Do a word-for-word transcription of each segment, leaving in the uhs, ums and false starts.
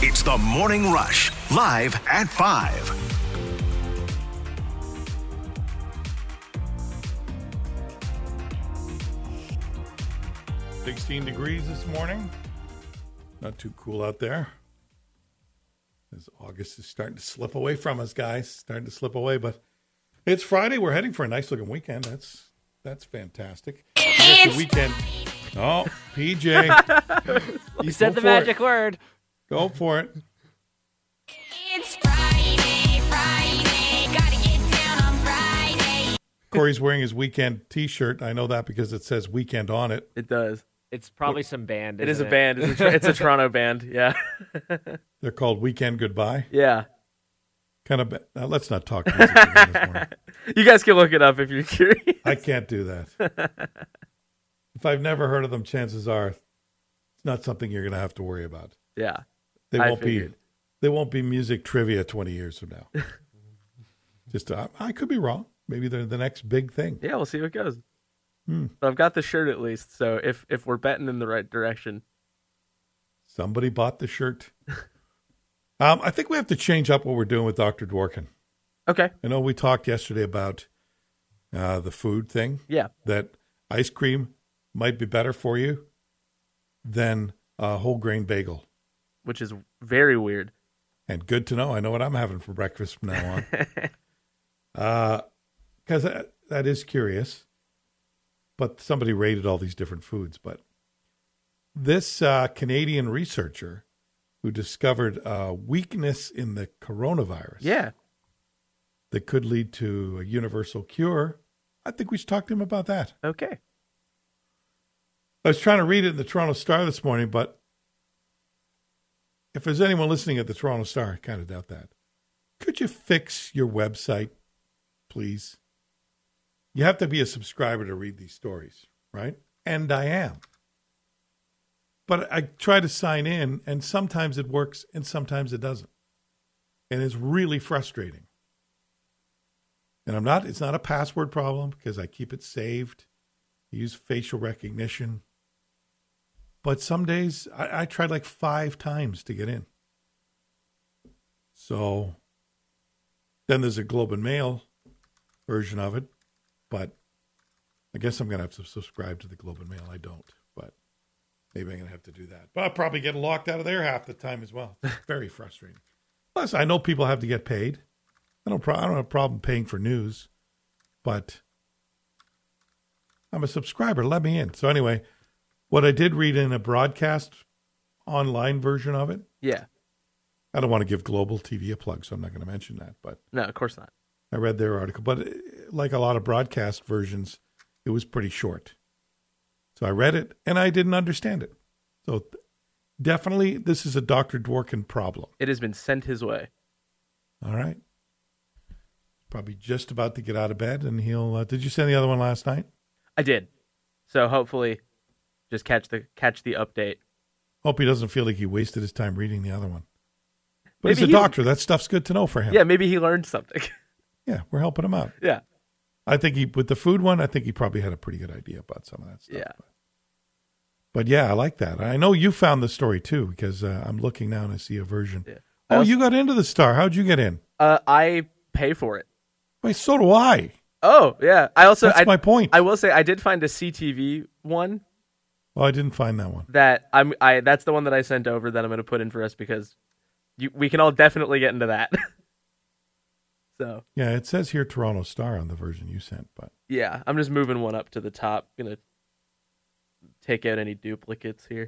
It's the Morning Rush, live at five. sixteen degrees this morning. Not too cool out there. As August is starting to slip away from us, guys. Starting to slip away, but it's Friday. We're heading for a nice looking weekend. That's that's fantastic. It's the weekend. Oh, P J. You said the magic it. word. Go for it. It's Friday, Friday, gotta get down on Friday. Corey's wearing his weekend T-shirt. I know that because it says weekend on it. It does. It's probably some band. It is isn't a band. It's a, it's a Toronto band. Yeah. They're called Weekend Goodbye. Yeah. Kind of. Ba- now, let's not talk music again this morning. You guys can look it up if you're curious. I can't do that. If I've never heard of them, chances are it's not something you're going to have to worry about. Yeah. They I won't be. figured. They won't be music trivia twenty years from now. Just, uh, I could be wrong. Maybe they're the next big thing. Yeah, we'll see how it goes. Hmm. But I've got the shirt at least, so if if we're betting in the right direction. Somebody bought the shirt. um, I think we have to change up what we're doing with Doctor Dworkin. Okay. I know we talked yesterday about uh, the food thing. Yeah. That ice cream might be better for you than a whole grain bagel. Which is very weird. And good to know. I know what I'm having for breakfast from now on. Because uh, that, that is curious. But somebody rated all these different foods. But this uh, Canadian researcher who discovered a weakness in the coronavirus Yeah. that could lead to a universal cure, I think we should talk to him about that. Okay. I was trying to read it in the Toronto Star this morning, but if there's anyone listening at the Toronto Star, I kind of doubt that. Could you fix your website, please? You have to be a subscriber to read these stories, right? And I am. But I try to sign in, and sometimes it works, and sometimes it doesn't. And it's really frustrating. And I'm not, it's not a password problem because I keep it saved. I use facial recognition. But some days I, I tried like five times to get in. So then there's a Globe and Mail version of it. But I guess I'm going to have to subscribe to the Globe and Mail. I don't, but maybe I'm going to have to do that. But I'll probably get locked out of there half the time as well. It's very frustrating. Plus, I know people have to get paid. I don't, pro- I don't have a problem paying for news, but I'm a subscriber. Let me in. So anyway, what I did read in a broadcast online version of it. Yeah. I don't want to give Global T V a plug, so I'm not going to mention that. But No, of course not. I read their article. But like a lot of broadcast versions, it was pretty short. So I read it, and I didn't understand it. So th- definitely this is a Doctor Dworkin problem. It has been sent his way. All right. Probably just about to get out of bed, and he'll... Uh, did you send the other one last night? I did. So hopefully just catch the catch the update. Hope he doesn't feel like he wasted his time reading the other one. But Maybe he's a he- doctor. That stuff's good to know for him. Yeah, maybe he learned something. Yeah, we're helping him out. Yeah. I think he, with the food one, I think he probably had a pretty good idea about some of that stuff. Yeah. But, but yeah, I like that. I know you found the story too, because uh, I'm looking now and I see a version. Yeah. Oh, also- you got into the Star. How'd you get in? Uh, I pay for it. Wait, so do I. Oh, yeah. I also That's I, my point. I will say I did find a C T V one Well, I didn't find that one. that I'm I that's the one that I sent over that I'm going to put in for us because you, we can all definitely get into that. So, Yeah, it says here Toronto Star on the version you sent, but yeah, I'm just moving one up to the top. Going to take out any duplicates here.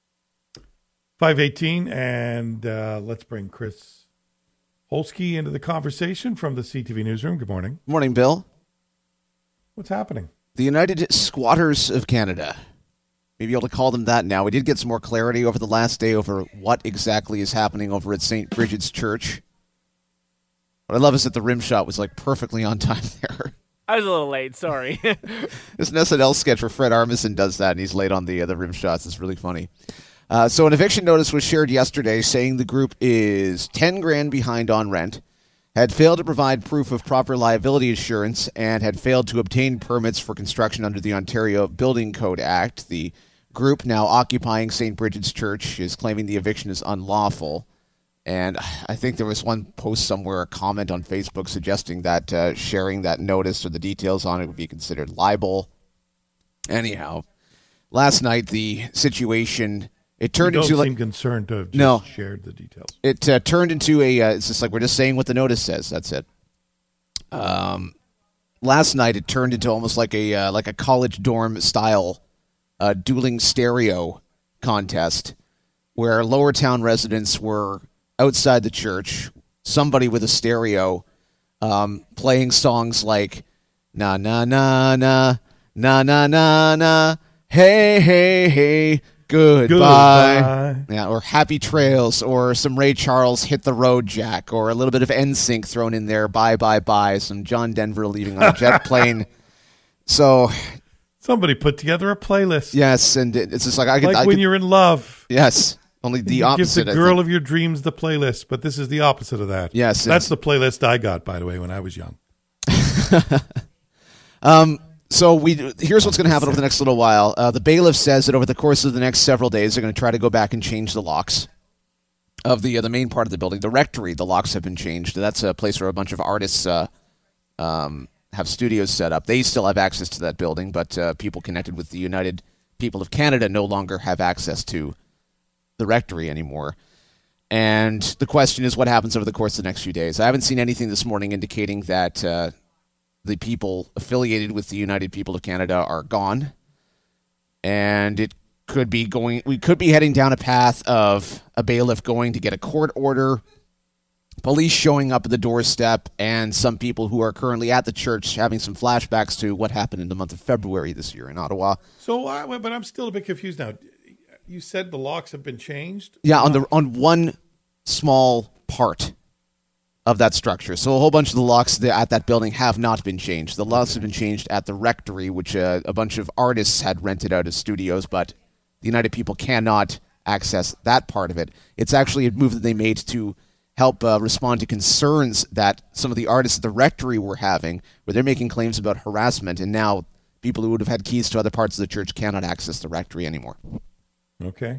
five eighteen, and uh, let's bring Chris Holsky into the conversation from the C T V Newsroom. Good morning. Morning, Bill. What's happening? The United Squatters of Canada. Maybe able to call them that now. We did get some more clarity over the last day over what exactly is happening over at Saint Bridget's Church. What I love is that the rim shot was like perfectly on time there. I was a little late. Sorry. There's an S N L sketch where Fred Armisen does that, and he's late on the uh, the rim shots. It's really funny. Uh, so an eviction notice was shared yesterday saying the group is ten grand behind on rent, had failed to provide proof of proper liability assurance, and had failed to obtain permits for construction under the Ontario Building Code Act. The group, now occupying Saint Bridget's Church, is claiming the eviction is unlawful. And I think there was one post somewhere, a comment on Facebook suggesting that uh, sharing that notice or the details on it would be considered libel. Anyhow, last night the situation, it turned you don't into seem like concerned to have just No. shared the details. it uh, turned into a. Uh, it's just like we're just saying what the notice says. That's it. Um, last night it turned into almost like a uh, like a college dorm style uh, dueling stereo contest, where Lower Town residents were outside the church, somebody with a stereo, um, playing songs like na na na na na na na na hey hey hey goodbye. Goodbye. Yeah, or Happy Trails, or some Ray Charles, Hit the Road Jack, or a little bit of N Sync thrown in there, bye bye bye, some John Denver leaving on a jet plane. So Somebody put together a playlist. yes, and it- it's just like I could, like I when could- you're in love. yes, only the you opposite. Give I the girl think. of your dreams the playlist, but this is the opposite of that. Yes, That's it's- the playlist I got, by the way, when I was young. Um, so we here's what's going to happen over the next little while. Uh, the bailiff says that over the course of the next several days, they're going to try to go back and change the locks of the uh, the main part of the building. The rectory, the locks have been changed. That's a place where a bunch of artists uh, um, have studios set up. They still have access to that building, but uh, people connected with the United People of Canada no longer have access to the rectory anymore. And the question is, what happens over the course of the next few days? I haven't seen anything this morning indicating that uh, the people affiliated with the United People of Canada are gone. And it could be going, we could be heading down a path of a bailiff going to get a court order, police showing up at the doorstep, and some people who are currently at the church having some flashbacks to what happened in the month of February this year in Ottawa. So, I, but I'm still a bit confused now. You said the locks have been changed? Yeah, on the on one small part of that structure. So a whole bunch of the locks that- at that building have not been changed. The locks have been changed at the rectory, which uh, a bunch of artists had rented out as studios, but the United People cannot access that part of it. It's actually a move that they made to help uh, respond to concerns that some of the artists at the rectory were having, where they're making claims about harassment, and now people who would have had keys to other parts of the church cannot access the rectory anymore. Okay.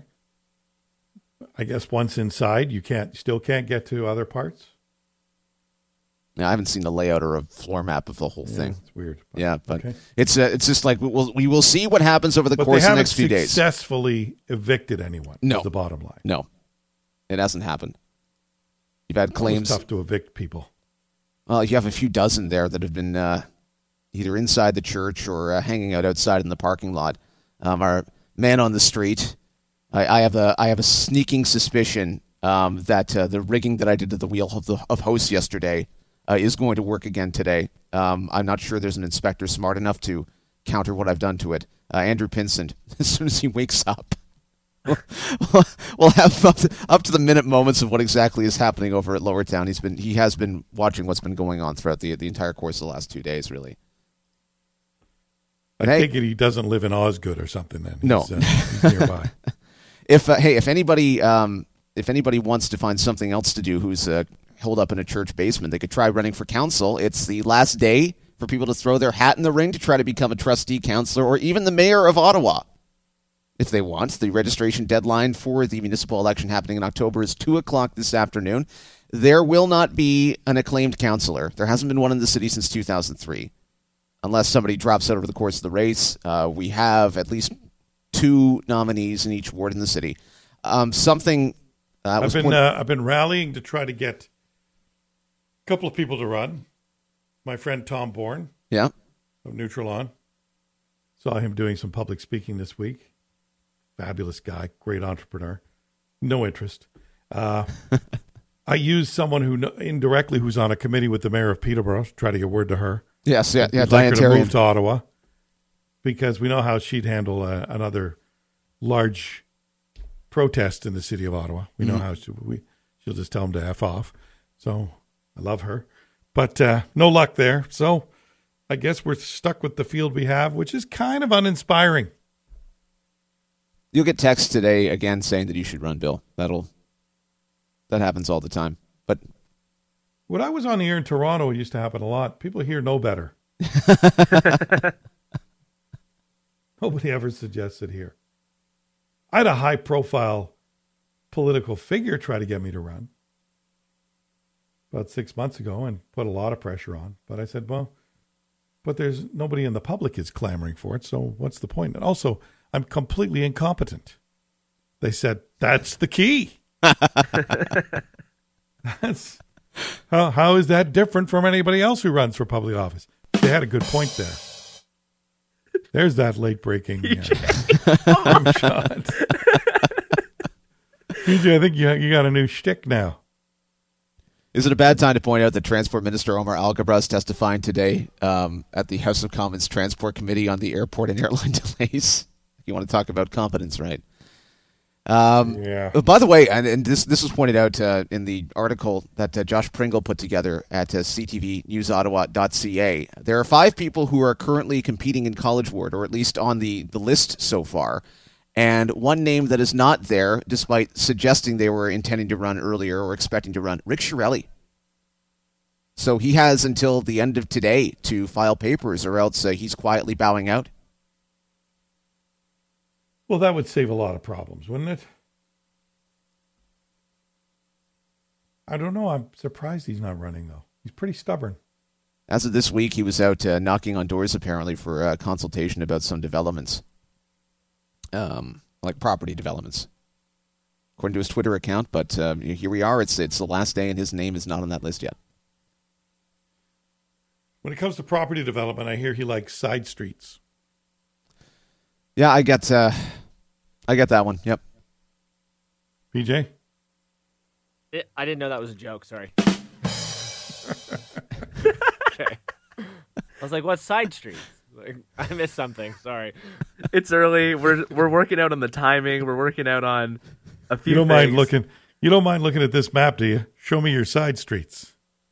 I guess once inside, you can't still can't get to other parts. Now, I haven't seen the layout or a floor map of the whole Yeah, thing. it's weird. Yeah, but Okay. it's uh, it's just like we will we will see what happens over the But course they of the haven't next few days. successfully evicted anyone. No. is the bottom line. No, it hasn't happened. You've had It's claims. tough to evict people. Well, you have a few dozen there that have been uh, either inside the church or uh, hanging out outside in the parking lot. Um, our man on the street. I, I have a I have a sneaking suspicion um, that uh, the rigging that I did to the wheel of the of hosts yesterday uh, is going to work again today. Um, I'm not sure there's an inspector smart enough to counter what I've done to it. Uh, Andrew Pinson, as soon as he wakes up, we'll have up to, up to the minute moments of what exactly is happening over at Lower Town. He's been he has been watching what's been going on throughout the the entire course of the last two days, really. I Hey. take it he doesn't live in Osgood or something. Then No. he's, uh, he's nearby. If uh, hey, if anybody um, if anybody wants to find something else to do, who's uh, holed up in a church basement, they could try running for council. It's the last day for people to throw their hat in the ring to try to become a trustee councillor or even the mayor of Ottawa, if they want. The registration deadline for the municipal election happening in October is two o'clock this afternoon. There will not be an acclaimed councillor. There hasn't been one in the city since two thousand three, unless somebody drops out over the course of the race. Uh, we have at least two nominees in each ward in the city. Um, something uh, I've was been point- uh, I've been rallying to try to get a couple of people to run. My friend Tom Bourne yeah. of Neutral On. Saw him doing some public speaking this week. Fabulous guy, great entrepreneur. No interest. Uh, I used someone who kn- indirectly who's on a committee with the mayor of Peterborough to try to get word to her. Yes, yeah, yeah. We'd like her to Diane move to Ottawa because we know how she'd handle uh, another large protest in the city of Ottawa. We know how she, we, she'll just tell them to F off. So I love her. But uh, no luck there. So I guess we're stuck with the field we have, which is kind of uninspiring. You'll get texts today again saying that you should run, Bill. That'll that happens all the time. But When I was on the air in Toronto, it used to happen a lot. People here know better. Nobody ever suggests it here. I had a high-profile political figure try to get me to run. about six months ago and put a lot of pressure on. But I said, well, but there's nobody in the public is clamoring for it. So what's the point? And also, I'm completely incompetent. They said, that's the key. That's how, how is that different from anybody else who runs for public office? They had a good point there. There's that late breaking uh, shot. P J, I think you, you got a new shtick now. Is it a bad time to point out that Transport Minister Omar Al-Gabra is testifying today um, at the House of Commons Transport Committee on the airport and airline delays? You want to talk about competence, right? Um, Yeah. By the way, and, and this this was pointed out uh, in the article that uh, Josh Pringle put together at uh, c t v news ottawa dot c a. There are five people who are currently competing in College Ward, or at least on the, the list so far. And one name that is not there, despite suggesting they were intending to run earlier or expecting to run, Rick Shirelli. So he has until the end of today to file papers, or else uh, he's quietly bowing out. Well, that would save a lot of problems, wouldn't it? I don't know. I'm surprised he's not running, though. He's pretty stubborn. As of this week, he was out uh, knocking on doors, apparently, for uh, consultation about some developments, um, like property developments, according to his Twitter account. But uh, here we are. It's it's the last day, and his name is not on that list yet. When it comes to property development, I hear he likes side streets. Yeah, I get, uh, I get that one. Yep. P J? It, I didn't know that was a joke. Sorry. Okay. I was like, what side streets? Like, I missed something. Sorry. It's early. We're we're working out on the timing. We're working out on a few. You don't things. mind looking. You don't mind looking at this map, do you? Show me your side streets.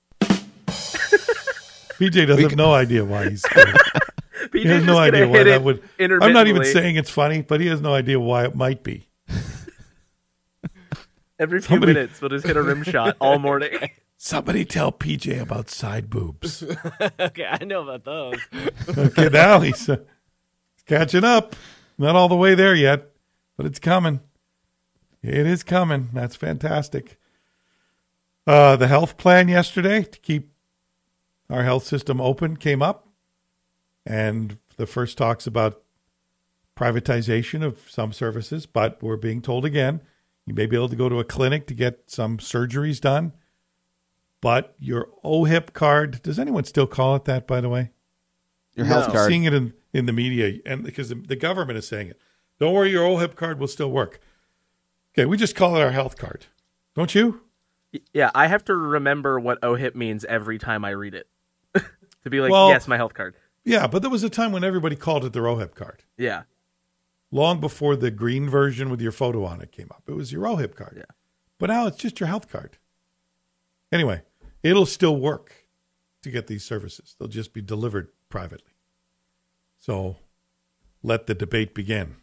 P J doesn't have no idea why he's. He has no idea why that would. I'm not even saying it's funny, but he has no idea why it might be. Every few Somebody- minutes, we'll just hit a rim shot all morning. Somebody tell P J about side boobs. Okay, I know about those. Okay, now he's, uh, he's catching up. Not all the way there yet, but it's coming. It is coming. That's fantastic. Uh, the health plan yesterday to keep our health system open came up. And the first talks about privatization of some services, but we're being told again, you may be able to go to a clinic to get some surgeries done, but your O H I P card, does anyone still call it that, by the way? Your health I'm card. seeing it in, in the media, and because the, the government is saying it. Don't worry, your O H I P card will still work. Okay, we just call it our health card. Don't you? Yeah, I have to remember what O H I P means every time I read it. To be like, Well- yes, my health card. Yeah, but there was a time when everybody called it their O H I P card. Yeah. Long before the green version with your photo on it came up. It was your O H I P card. Yeah. But now it's just your health card. Anyway, it'll still work to get these services. They'll just be delivered privately. So let the debate begin.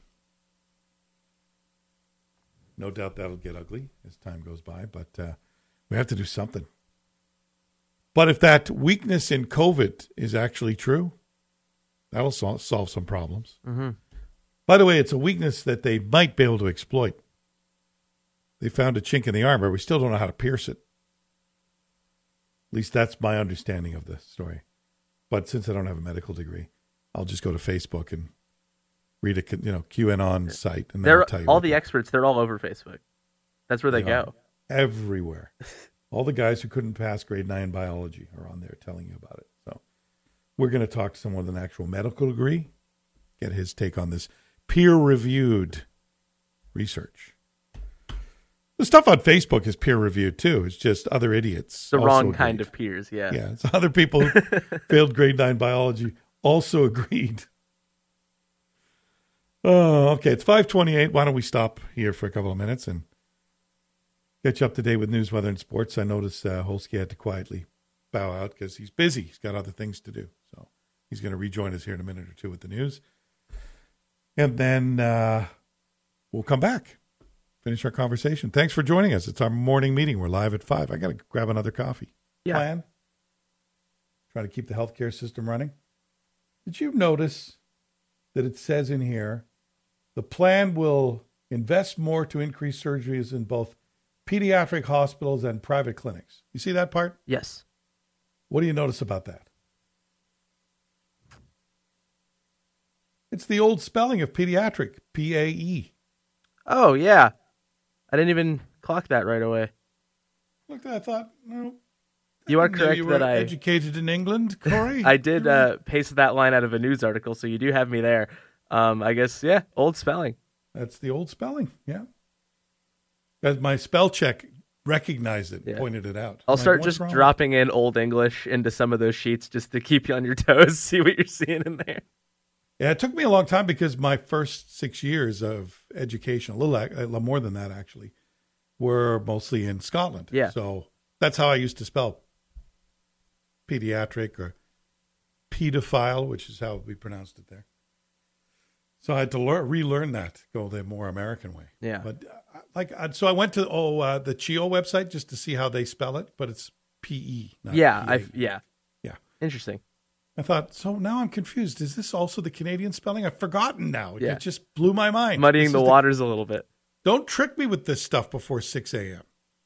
No doubt that'll get ugly as time goes by, but uh, we have to do something. But if that weakness in COVID is actually true, that'll sol- solve some problems. Mm-hmm. By the way, it's a weakness that they might be able to exploit. They found a chink in the armor. We still don't know how to pierce it. At least that's my understanding of the story. But since I don't have a medical degree, I'll just go to Facebook and read a you know QAnon site, and They're that'll tell you all what the they- experts. They're all over Facebook. That's where they, They go. are. everywhere. All the guys who couldn't pass grade nine biology are on there telling you about it. So we're going to talk to someone with an actual medical degree, get his take on this peer-reviewed research. The stuff on Facebook is peer-reviewed too. It's just other idiots. The also wrong agreed. kind of peers. Yeah. Yeah, it's other people who failed grade nine biology also agreed. Oh, okay. It's five twenty-eight. Why don't we stop here for a couple of minutes and get you up to date with news, weather, and sports. I noticed uh, Holsky had to quietly bow out because he's busy. He's got other things to do. So he's going to rejoin us here in a minute or two with the news. And then uh, we'll come back, finish our conversation. Thanks for joining us. It's our morning meeting. We're live at five. I got to grab another coffee. Yeah. Plan. Trying to keep the healthcare system running. Did you notice that it says in here, the plan will invest more to increase surgeries in both pediatric hospitals and private clinics. You see that part? Yes. What do you notice about that? It's the old spelling of pediatric, P A E. Oh, yeah. I didn't even clock that right away. Look, I thought, no. You are I didn't know correct you were that I educated in England, Corey. I did uh, paste that line out of a news article, so you do have me there. Um, I guess, yeah, old spelling. That's the old spelling, yeah. As my spell check recognized it, Yeah. pointed it out. I'll I'm like, start what's just wrong? dropping in Old English into some of those sheets just to keep you on your toes, see what you're seeing in there. Yeah, it took me a long time because my first six years of education, a little, a little more than that actually, were mostly in Scotland. Yeah. So that's how I used to spell pediatric or pedophile, which is how we pronounced it there. So I had to learn, relearn that, go the more American way. Yeah. But uh, like, uh, so I went to oh uh, the C H I O website just to see how they spell it, but it's P E. Not Yeah, P A. I yeah. Yeah. Interesting. I thought, so now I'm confused. Is this also the Canadian spelling? I've forgotten now. Yeah. It just blew my mind. Muddying This the is waters a little bit. Don't trick me with this stuff before six a.m.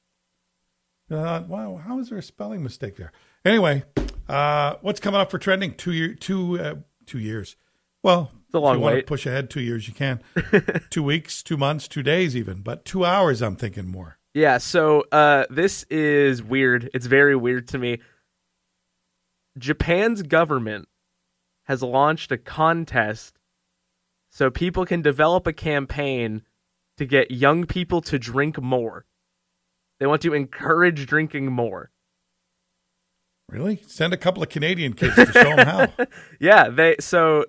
I thought, wow, how is there a spelling mistake there? Anyway, uh, what's coming up for trending? Two year, two, uh, two years. Well, It's a long if you want to wait. push ahead two years, you can. Two weeks, two months, two days, even. But two hours, I'm thinking more. Yeah, so uh, this is weird. It's very weird to me. Japan's government has launched a contest so people can develop a campaign to get young people to drink more. They want to encourage drinking more. Really? Send a couple of Canadian kids to show them how. Yeah, they so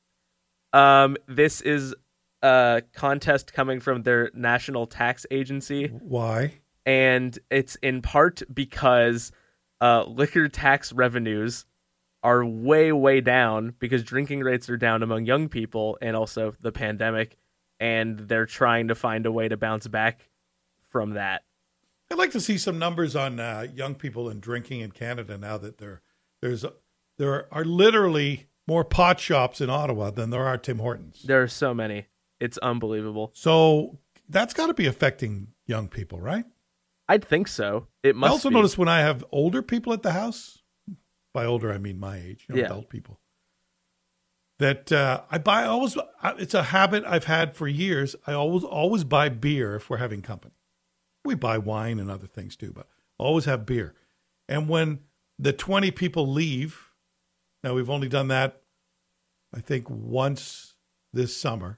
um this is a contest coming from their national tax agency, Why? and it's in part because uh liquor tax revenues are way way down because drinking rates are down among young people and also the pandemic, and they're trying to find a way to bounce back from that. I'd like to see some numbers on uh, young people and drinking in Canada now that there there's there are literally more pot shops in Ottawa than there are Tim Hortons. There are so many. It's unbelievable. So that's got to be affecting young people, right? I'd think so. It I must also be. notice when I have older people at the house, by older I mean my age, you know, Yeah. adult people, that uh, I buy always. It's a habit I've had for years. I always always buy beer if we're having company. We buy wine and other things too, but always have beer. And when the twenty people leave, now we've only done that, I think, once this summer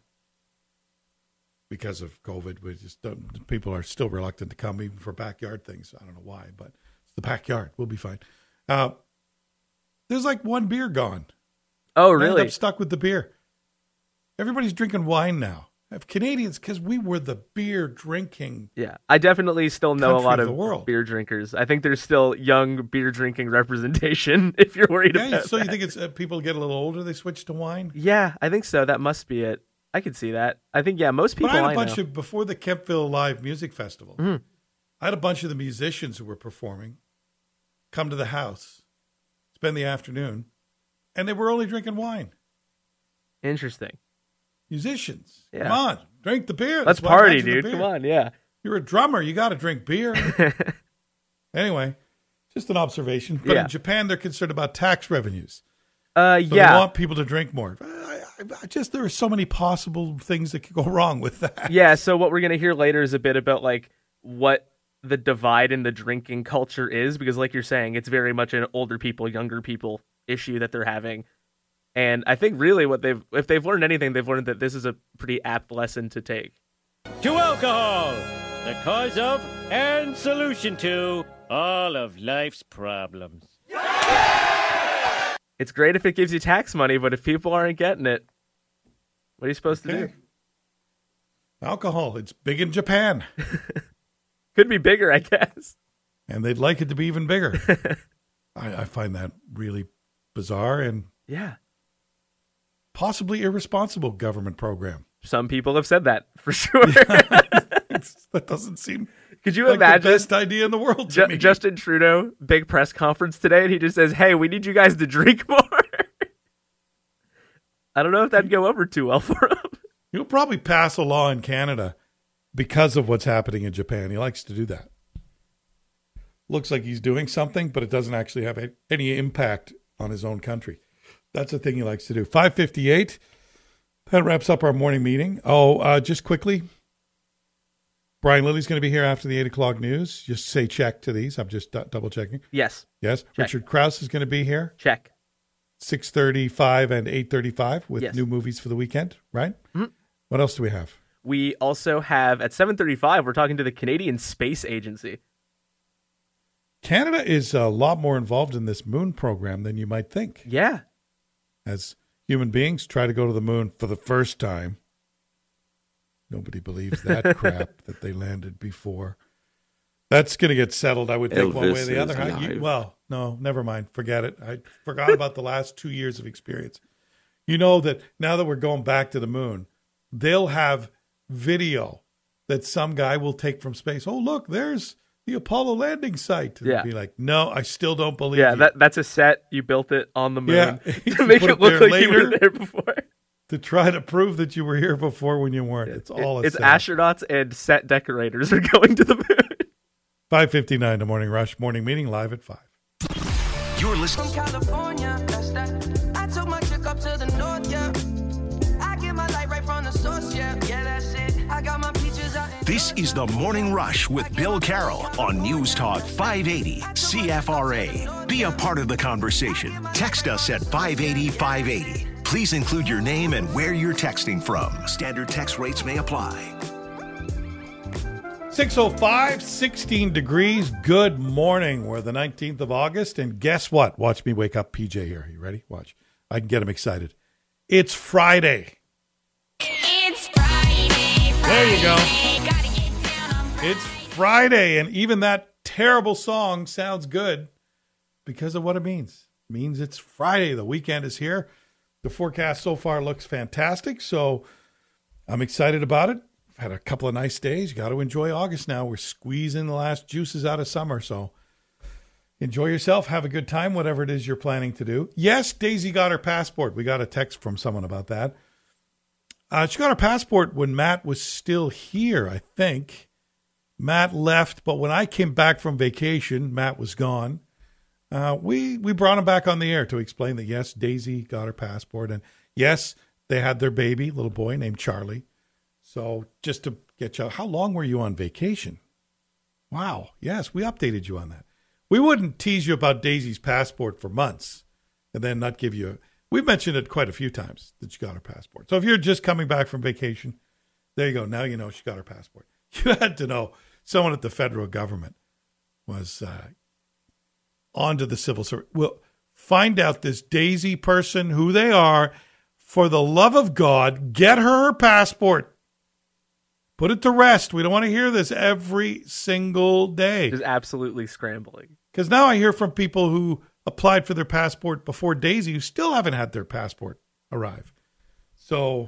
because of COVID. We just don't, people are still reluctant to come even for backyard things. I don't know why, but it's the backyard. We'll be fine. Uh, there's like one beer gone. Oh, I ended really? up stuck with the beer. Everybody's drinking wine now. Have Canadians, because we were the beer drinking. Yeah, I definitely still know a Country lot of of the world. beer drinkers. I think there's still young beer drinking representation. If you're worried Yeah, about so you that. think it's uh, people get a little older, they switch to wine? Yeah, I think so. That must be it. I could see that. I think yeah, most people But I had a I bunch know. of, before the Kempville Live Music Festival, Mhm. I had a bunch of the musicians who were performing come to the house, spend the afternoon, and they were only drinking wine. Interesting. Musicians, Yeah. come on, drink the beer. Let's That's why I party, mentioned the dude. beer. Come on, yeah. You're a drummer. You got to drink beer. Anyway, just an observation. But Yeah. in Japan, they're concerned about tax revenues. Uh, So yeah, they want people to drink more. I, I, I just there are so many possible things that could go wrong with that. yeah. So what we're gonna hear later is a bit about like what the divide in the drinking culture is, because like you're saying, it's very much an older people, younger people issue that they're having. And I think really what they've, if they've learned anything, they've learned that this is a pretty apt lesson to take. To alcohol, the cause of and solution to all of life's problems. It's great if it gives you tax money, but if people aren't getting it, what are you supposed to do? Okay. Alcohol, it's big in Japan, Could be bigger, I guess. and they'd like it to be even bigger. I, I find that really bizarre and Yeah. possibly irresponsible government program. Some people have said that for sure. It's, that doesn't seem Could you like imagine the best idea in the world to Ju- me. Justin Trudeau, big press conference today, and he just says, hey, we need you guys to drink more. I don't know if that'd go over too well for him. He'll probably pass a law in Canada because of what's happening in Japan. He likes to do that. looks like he's doing something, but it doesn't actually have any impact on his own country. That's the thing he likes to do. five fifty-eight. That wraps up our morning meeting. Oh, uh, just quickly, Brian Lilly's going to be here after the eight o'clock news. Just say check to these. I'm just d- double checking. Yes. Yes. Check. Richard Krause is going to be here. Check. six thirty-five and eight thirty-five with Yes. new movies for the weekend, right? Mm-hmm. What else do we have? We also have, at seven thirty-five, we're talking to the Canadian Space Agency. Canada is a lot more involved in this moon program than you might think. Yeah. As human beings try to go to the moon for the first time. Nobody believes that crap that they landed before. That's going to get settled, I would think, one way or the other. Huh? You, well, no, never mind. Forget it. I forgot about the last two years of experience. You know that now that we're going back to the moon, they'll have video that some guy will take from space. Oh, look, there's the Apollo landing site. And Yeah. be like, no, I still don't believe Yeah, you. that that's a set. You built it on the moon Yeah. to make Put it it look there like you later. were there before. to try to prove that you were here before when you weren't. It's all a It's setup. astronauts and set decorators are going to the moon. five fifty-nine to Morning Rush. Morning meeting live at five. You're listening. From California, that's that. I took my chick up to the north, yeah. I get my light right from the source, yeah. Yeah, that's it. I got my peaches out in This is the Morning Rush with Bill Carroll on News Talk five eighty C F R A. Be a part of the conversation. Text us at five eighty, five eighty. Please include your name and where you're texting from. Standard text rates may apply. six oh five, sixteen degrees. Good morning. We're the nineteenth of August. And guess what? Watch me wake up P J here. You ready? Watch. I can get him excited. It's Friday. It's Friday, Friday. There you go. Gotta get down on Friday. It's Friday. And even that terrible song sounds good because of what it means. It means it's Friday. The weekend is here. The forecast so far looks fantastic. So I'm excited about it. I've had a couple of nice days. You got to enjoy August now. We're squeezing the last juices out of summer. So enjoy yourself. Have a good time, whatever it is you're planning to do. Yes, Daisy got her passport. We got a text from someone about that. Uh, she got her passport when Matt was still here, I think. Matt left, but when I came back from vacation, Matt was gone. Uh, we, we brought him back on the air to explain that, yes, Daisy got her passport. And yes, they had their baby, little boy named Charlie. So just to get you, how long were you on vacation? Wow. Yes, we updated you on that. We wouldn't tease you about Daisy's passport for months and then not give you, we've mentioned it quite a few times that she got her passport. So if you're just coming back from vacation, there you go. Now you know she got her passport. You had to know someone at the federal government was uh, onto the civil service. Well, find out this Daisy person, who they are. For the love of God, get her her passport. Put it to rest. We don't want to hear this every single day. Just absolutely scrambling. Because now I hear from people who applied for their passport before Daisy who still haven't had their passport arrive. So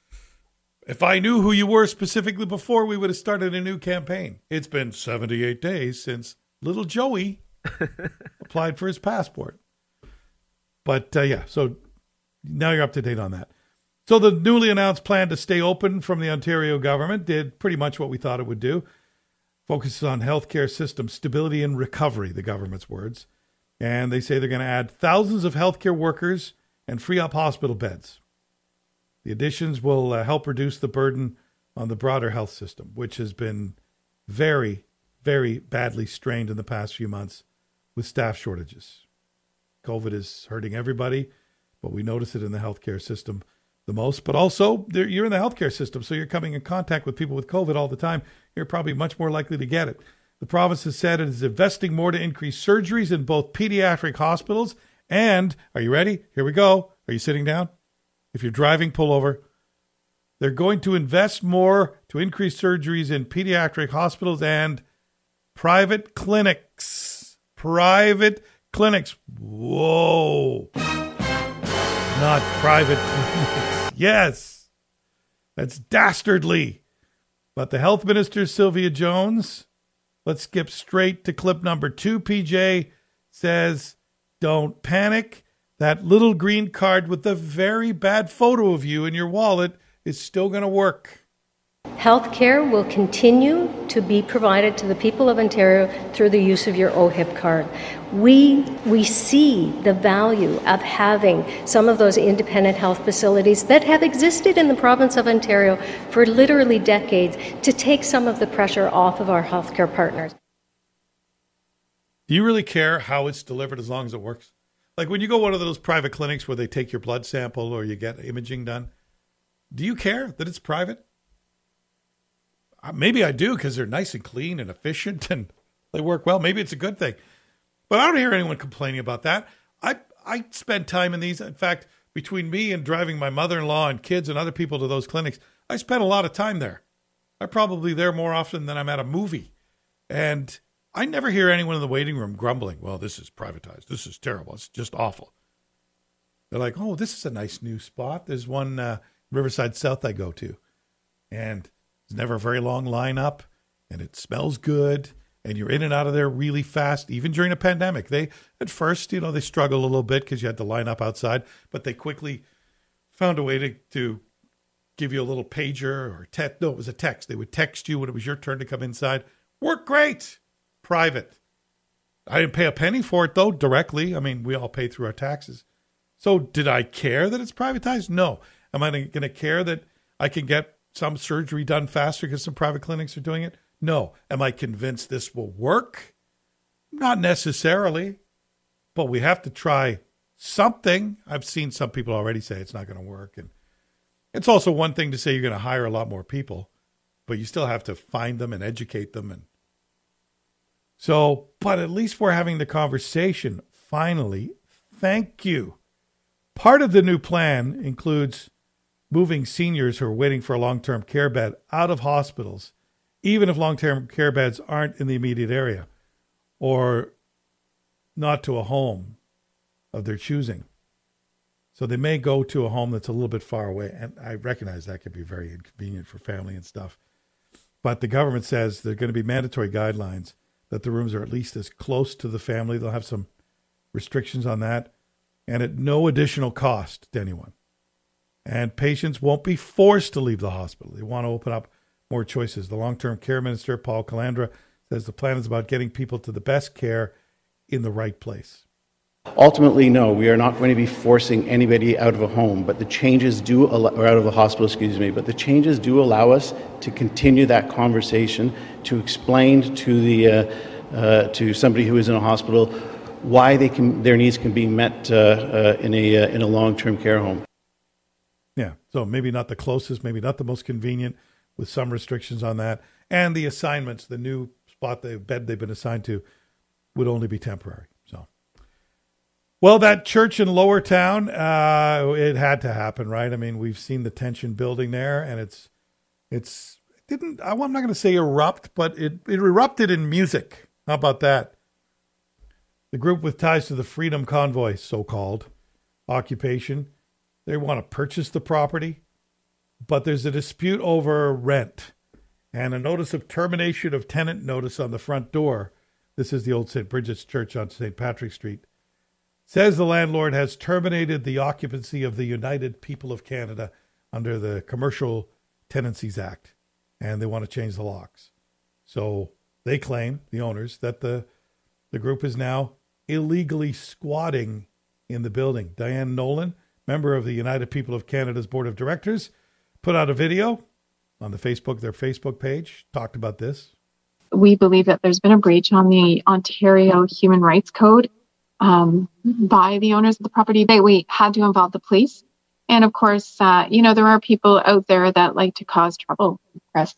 if I knew who you were specifically before, we would have started a new campaign. It's been seventy-eight days since little Joey applied for his passport. But uh, yeah, so now you're up to date on that. So the newly announced plan to stay open from the Ontario government did pretty much what we thought it would do. Focuses on healthcare system stability and recovery, the government's words. And they say they're going to add thousands of healthcare workers and free up hospital beds. The additions will uh, help reduce the burden on the broader health system, which has been very, very badly strained in the past few months with staff shortages. COVID is hurting everybody, but we notice it in the healthcare system the most. But also, you're in the healthcare system, so you're coming in contact with people with COVID all the time. You're probably much more likely to get it. The province has said it is investing more to increase surgeries in both pediatric hospitals and, are you ready? Here we go. Are you sitting down? If you're driving, pull over. They're going to invest more to increase surgeries in pediatric hospitals and private clinics. Private clinics. Whoa. Not private clinics. Yes. That's dastardly. But the health minister, Sylvia Jones, let's skip straight to clip number two. P J says, don't panic. That little green card with the very bad photo of you in your wallet is still going to work. Health care will continue to be provided to the people of Ontario through the use of your O H I P card. We, we see the value of having some of those independent health facilities that have existed in the province of Ontario for literally decades to take some of the pressure off of our healthcare partners. Do you really care how it's delivered as long as it works? Like when you go to one of those private clinics where they take your blood sample or you get imaging done, do you care that it's private? Maybe I do because they're nice and clean and efficient and they work well. Maybe it's a good thing. But I don't hear anyone complaining about that. I I spend time in these. In fact, between me and driving my mother-in-law and kids and other people to those clinics, I spend a lot of time there. I'm probably there more often than I'm at a movie. And I never hear anyone in the waiting room grumbling, well, this is privatized. This is terrible. It's just awful. They're like, oh, this is a nice new spot. There's one uh, Riverside South I go to. And there's never a very long lineup, and it smells good, and you're in and out of there really fast, even during a pandemic. They, at first, you know, they struggled a little bit because you had to line up outside, but they quickly found a way to, to give you a little pager or text. No, it was a text. They would text you when it was your turn to come inside. Worked great. Private. I didn't pay a penny for it, though, directly. I mean, we all pay through our taxes. So did I care that it's privatized? No. Am I going to care that I can get some surgery done faster because some private clinics are doing it? No. Am I convinced this will work? Not necessarily, but we have to try something. I've seen some people already say it's not going to work. And it's also one thing to say you're going to hire a lot more people, but you still have to find them and educate them. And so, but at least we're having the conversation. Finally, thank you. Part of the new plan includes moving seniors who are waiting for a long-term care bed out of hospitals, even if long-term care beds aren't in the immediate area or not to a home of their choosing. So they may go to a home that's a little bit far away. And I recognize that could be very inconvenient for family and stuff. But the government says there are going to be mandatory guidelines that the rooms are at least as close to the family. They'll have some restrictions on that and at no additional cost to anyone. And patients won't be forced to leave the hospital. They want to open up more choices. The long-term care minister, Paul Calandra, says the plan is about getting people to the best care in the right place. Ultimately, no, we are not going to be forcing anybody out of a home, but the changes do allow, or out of a hospital, excuse me, but the changes do allow us to continue that conversation, to explain to the uh, uh, to somebody who is in a hospital why they can their needs can be met uh, uh, in a uh, in a long-term care home. Yeah, so maybe not the closest, maybe not the most convenient, with some restrictions on that. And the assignments, the new spot, the bed they've been assigned to, would only be temporary. So, well, that church in Lower Town, uh, it had to happen, right? I mean, we've seen the tension building there, and it's, it's, it didn't, I'm not going to say erupt, but it, it erupted in music. How about that? The group with ties to the Freedom Convoy, so-called occupation, they want to purchase the property, but there's a dispute over rent and a notice of termination of tenant notice on the front door. This is the old Saint Bridget's Church on Saint Patrick Street. Says the landlord has terminated the occupancy of the United People of Canada under the Commercial Tenancies Act, and they want to change the locks. So they claim, the owners, that the the group is now illegally squatting in the building. Diane Nolan, member of the United People of Canada's Board of Directors, put out a video on the Facebook, their Facebook page, talked about this. We believe that there's been a breach on the Ontario Human Rights Code um, by the owners of the property. They, we had to involve the police. And of course, uh, you know, there are people out there that like to cause trouble, Chris.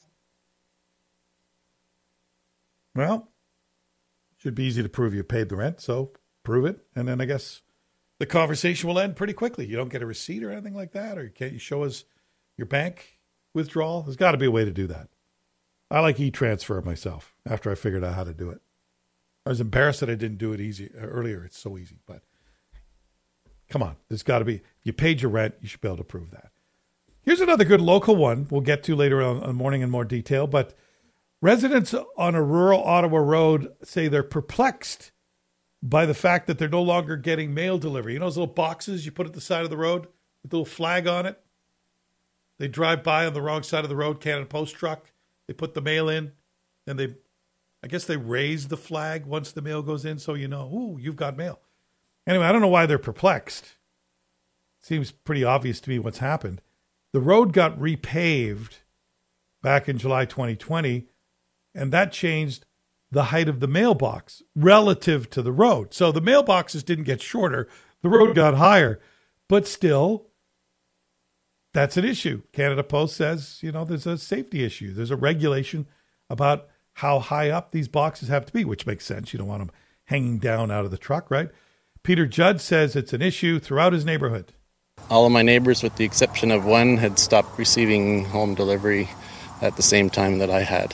Well, should be easy to prove you paid the rent, so prove it. And then I guess the conversation will end pretty quickly. You don't get a receipt or anything like that, or can't you show us your bank withdrawal? There's got to be a way to do that. I like e-transfer myself after I figured out how to do it. I was embarrassed that I didn't do it easy earlier. It's so easy, but come on. There's got to be, if you paid your rent, you should be able to prove that. Here's another good local one we'll get to later on in the morning in more detail, but residents on a rural Ottawa road say they're perplexed by the fact that they're no longer getting mail delivery. You know those little boxes you put at the side of the road with a little flag on it? They drive by on the wrong side of the road, Canada Post truck. They put the mail in, and they, I guess they raise the flag once the mail goes in so you know, ooh, you've got mail. Anyway, I don't know why they're perplexed. Seems pretty obvious to me what's happened. The road got repaved back in July twenty twenty, and that changed the height of the mailbox relative to the road. So the mailboxes didn't get shorter. The road got higher. But still, that's an issue. Canada Post says, you know, there's a safety issue. There's a regulation about how high up these boxes have to be, which makes sense. You don't want them hanging down out of the truck, right? Peter Judd says it's an issue throughout his neighborhood. All of my neighbors, with the exception of one, had stopped receiving home delivery at the same time that I had.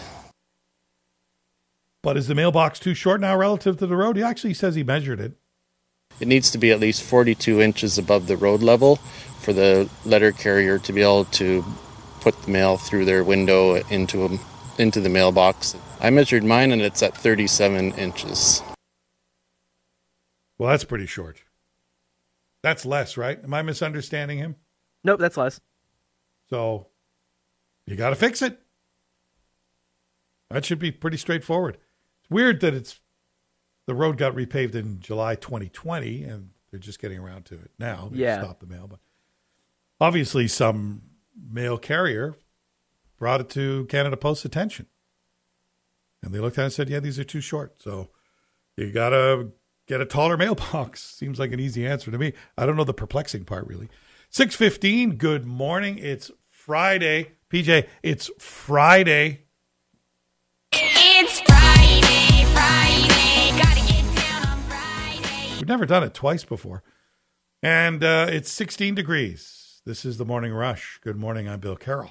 But is the mailbox too short now relative to the road? He actually says he measured it. It needs to be at least forty-two inches above the road level for the letter carrier to be able to put the mail through their window into a, into the mailbox. I measured mine and it's at thirty-seven inches. Well, that's pretty short. That's less, right? Am I misunderstanding him? Nope, that's less. So you got to fix it. That should be pretty straightforward. It's weird that it's the road got repaved in July twenty twenty, and they're just getting around to it now. They Yeah. stopped the mail, but obviously some mail carrier brought it to Canada Post's attention, and they looked at it and said, "Yeah, these are too short. So you got to get a taller mailbox." Seems like an easy answer to me. I don't know the perplexing part really. six fifteen. Good morning. It's Friday, P J. It's Friday. It's Friday, Friday, gotta get down on Friday. We've never done it twice before. And uh, it's sixteen degrees. This is the Morning Rush. Good morning. I'm Bill Carroll.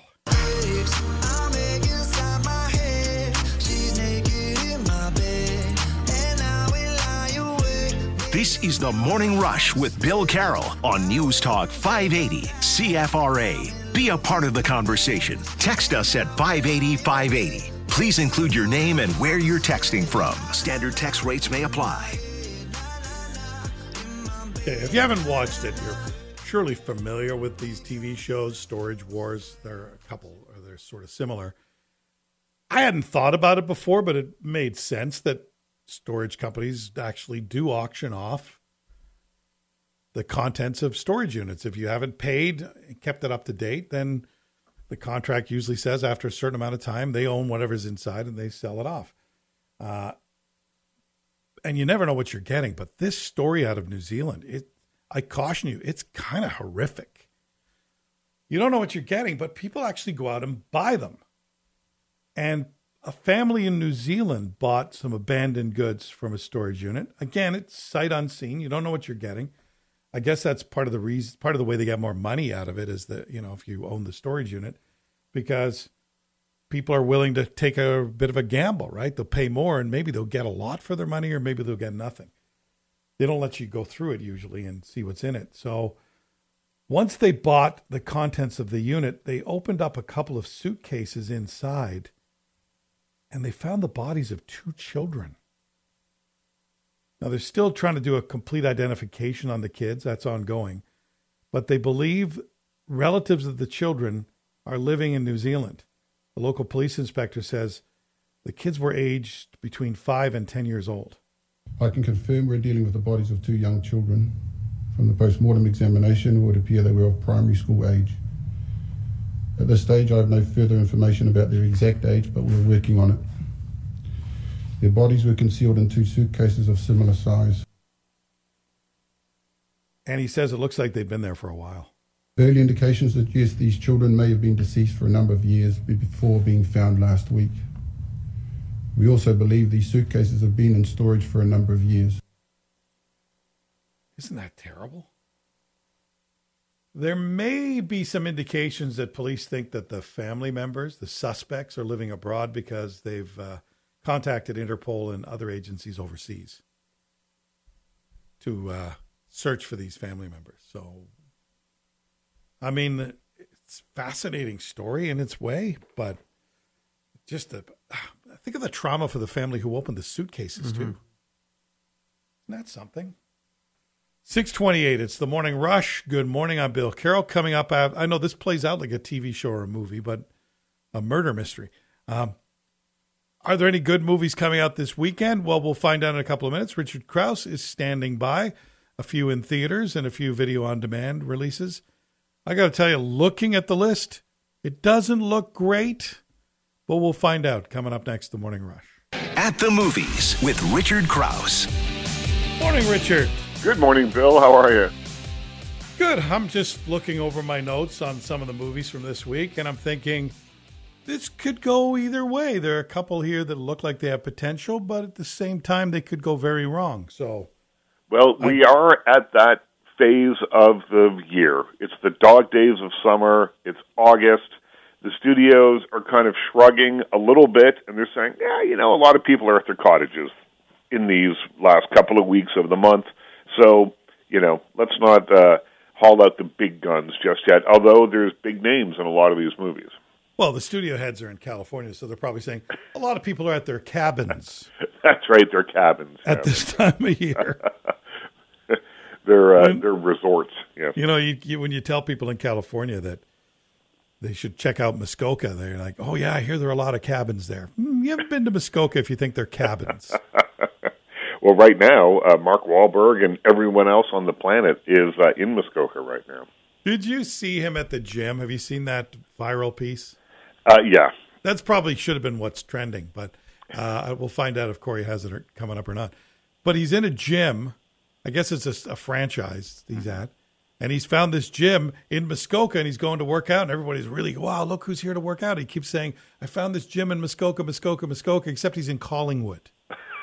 This is the Morning Rush with Bill Carroll on News Talk five eighty C F R A. Be a part of the conversation. Text us at five eighty, five eighty. Please include your name and where you're texting from. Standard text rates may apply. Okay, if you haven't watched it, you're surely familiar with these T V shows, Storage Wars. There are a couple, or they're sort of similar. I hadn't thought about it before, but it made sense that storage companies actually do auction off the contents of storage units. If you haven't paid and kept it up to date, then the contract usually says after a certain amount of time, they own whatever's inside and they sell it off. Uh, and you never know what you're getting. But this story out of New Zealand, it, I caution you, it's kind of horrific. You don't know what you're getting, but people actually go out and buy them. And a family in New Zealand bought some abandoned goods from a storage unit. Again, it's sight unseen. You don't know what you're getting. I guess that's part of the reason, part of the way they get more money out of it is that, you know, if you own the storage unit, because people are willing to take a bit of a gamble, right? They'll pay more and maybe they'll get a lot for their money or maybe they'll get nothing. They don't let you go through it usually and see what's in it. So once they bought the contents of the unit, they opened up a couple of suitcases inside and they found the bodies of two children. Now, they're still trying to do a complete identification on the kids. That's ongoing. But they believe relatives of the children are living in New Zealand. The local police inspector says the kids were aged between five and ten years old. I can confirm we're dealing with the bodies of two young children. From the post-mortem examination, it would appear they were of primary school age. At this stage, I have no further information about their exact age, but we're working on it. Their bodies were concealed in two suitcases of similar size. And he says it looks like they've been there for a while. Early indications suggest these children may have been deceased for a number of years before being found last week. We also believe these suitcases have been in storage for a number of years. Isn't that terrible? There may be some indications that police think that the family members, the suspects, are living abroad because they've uh, contacted Interpol and other agencies overseas to uh, search for these family members. So, I mean, it's a fascinating story in its way, but just the, think of the trauma for the family who opened the suitcases, mm-hmm. too. Isn't that something? six twenty-eight, it's the Morning Rush. Good morning, I'm Bill Carroll. Coming up, I, I know this plays out like a T V show or a movie, but a murder mystery. Um, are there any good movies coming out this weekend? Well, we'll find out in a couple of minutes. Richard Krause is standing by. A few in theaters and a few video-on-demand releases. I got to tell you, looking at the list, it doesn't look great, but we'll find out coming up next, The Morning Rush. At the Movies with Richard Krause. Morning, Richard. Good morning, Bill. How are you? Good. I'm just looking over my notes on some of the movies from this week, and I'm thinking this could go either way. There are a couple here that look like they have potential, but at the same time, they could go very wrong. So, well, we I, are at that phase of the year. It's the dog days of summer. It's August. The studios are kind of shrugging a little bit, and they're saying, yeah, you know, a lot of people are at their cottages in these last couple of weeks of the month. So, you know, let's not uh, haul out the big guns just yet, although there's big names in a lot of these movies. Well, the studio heads are in California, so they're probably saying a lot of people are at their cabins. That's right, their cabins. At yeah. this time of year. they're, uh, they're resorts, yeah. You know, you, you, when you tell people in California that they should check out Muskoka, they're like, oh, yeah, I hear there are a lot of cabins there. Mm, you haven't been to Muskoka if you think they're cabins. Well, right now, uh, Mark Wahlberg and everyone else on the planet is uh, in Muskoka right now. Did you see him at the gym? Have you seen that viral piece? Uh, yeah. That's probably should have been what's trending, but uh, we'll find out if Corey has it coming up or not. But he's in a gym. I guess it's a, a franchise he's at. And he's found this gym in Muskoka, and he's going to work out. And everybody's really, wow, look who's here to work out. He keeps saying, I found this gym in Muskoka, Muskoka, Muskoka, except he's in Collingwood.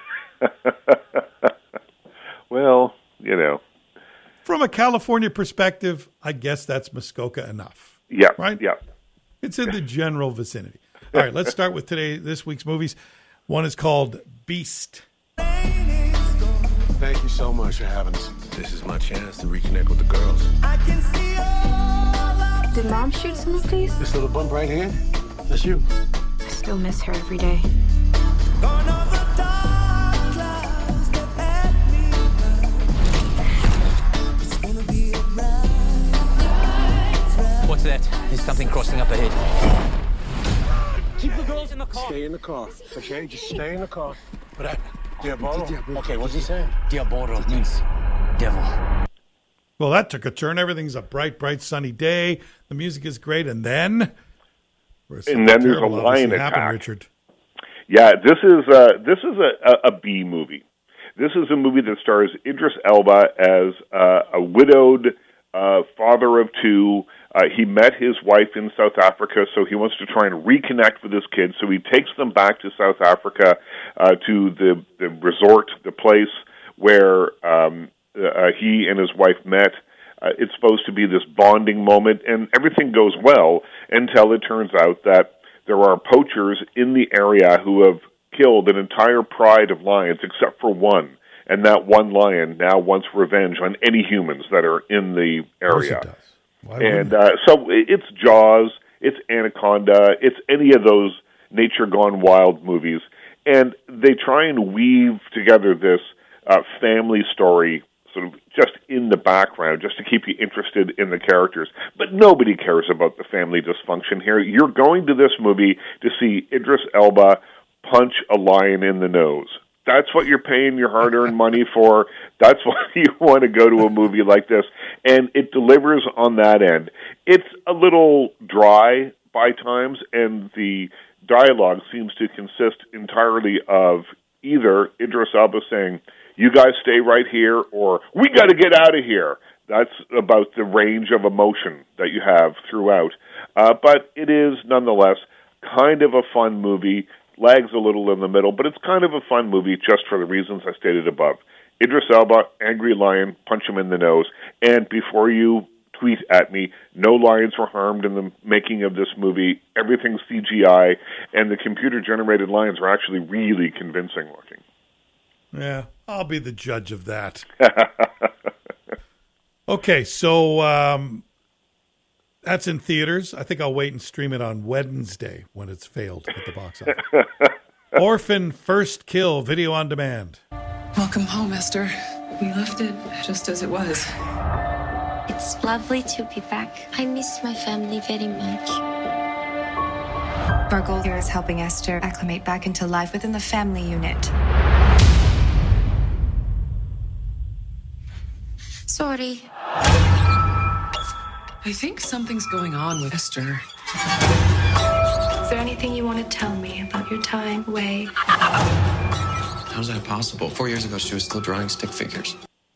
Well, you know. From a California perspective, I guess that's Muskoka enough. Yeah. Right? Yeah. It's in the general vicinity. All right, let's start with today, this week's movies. One is called Beast. Thank you so much for having us. This is my chance to reconnect with the girls. I can see all of Did Mom shoot some of these? This little bump right here, that's you. I still miss her every day. What's that? There's something crossing up ahead. Keep the girls in the car. Stay in the car, okay? Just stay in the car. What happened? Diabolo? Okay, what's he saying? Diabolo means devil. Well, that took a turn. Everything's a bright, bright, sunny day. The music is great. And then... And then there's a lion attack. Happen, Richard. Yeah, this is, uh, this is a, a, a B movie. This is a movie that stars Idris Elba as uh, a widowed uh, father of two. Uh, he met his wife in South Africa, so he wants to try and reconnect with his kids. So he takes them back to South Africa, uh, to the, the resort, the place where um, uh, he and his wife met. Uh, it's supposed to be this bonding moment, and everything goes well until it turns out that there are poachers in the area who have killed an entire pride of lions except for one. And that one lion now wants revenge on any humans that are in the area. And uh, so it's Jaws, it's Anaconda, it's any of those Nature Gone Wild movies. And they try and weave together this uh, family story sort of just in the background, just to keep you interested in the characters. But nobody cares about the family dysfunction here. You're going to this movie to see Idris Elba punch a lion in the nose. That's what you're paying your hard-earned money for. That's why you want to go to a movie like this. And it delivers on that end. It's a little dry by times, and the dialogue seems to consist entirely of either Idris Elba saying, you guys stay right here, or we got to get out of here. That's about the range of emotion that you have throughout. Uh, but it is, nonetheless, kind of a fun movie. Lags a little in the middle, but it's kind of a fun movie just for the reasons I stated above. Idris Elba, angry lion, punch him in the nose. And before you tweet at me, no lions were harmed in the making of this movie. Everything's C G I, and the computer-generated lions are actually really convincing looking. Yeah, I'll be the judge of that. Okay, so um, that's in theaters. I think I'll wait and stream it on Wednesday when it's failed at the box office. Orphan First Kill, video on demand. Welcome home, Esther. We left it just as it was. It's lovely to be back. I miss my family very much. Our goal here is helping Esther acclimate back into life within the family unit. Sorry. I think something's going on with Esther. Is there anything you want to tell me about your time away? How's that possible? Four years ago, she was still drawing stick figures.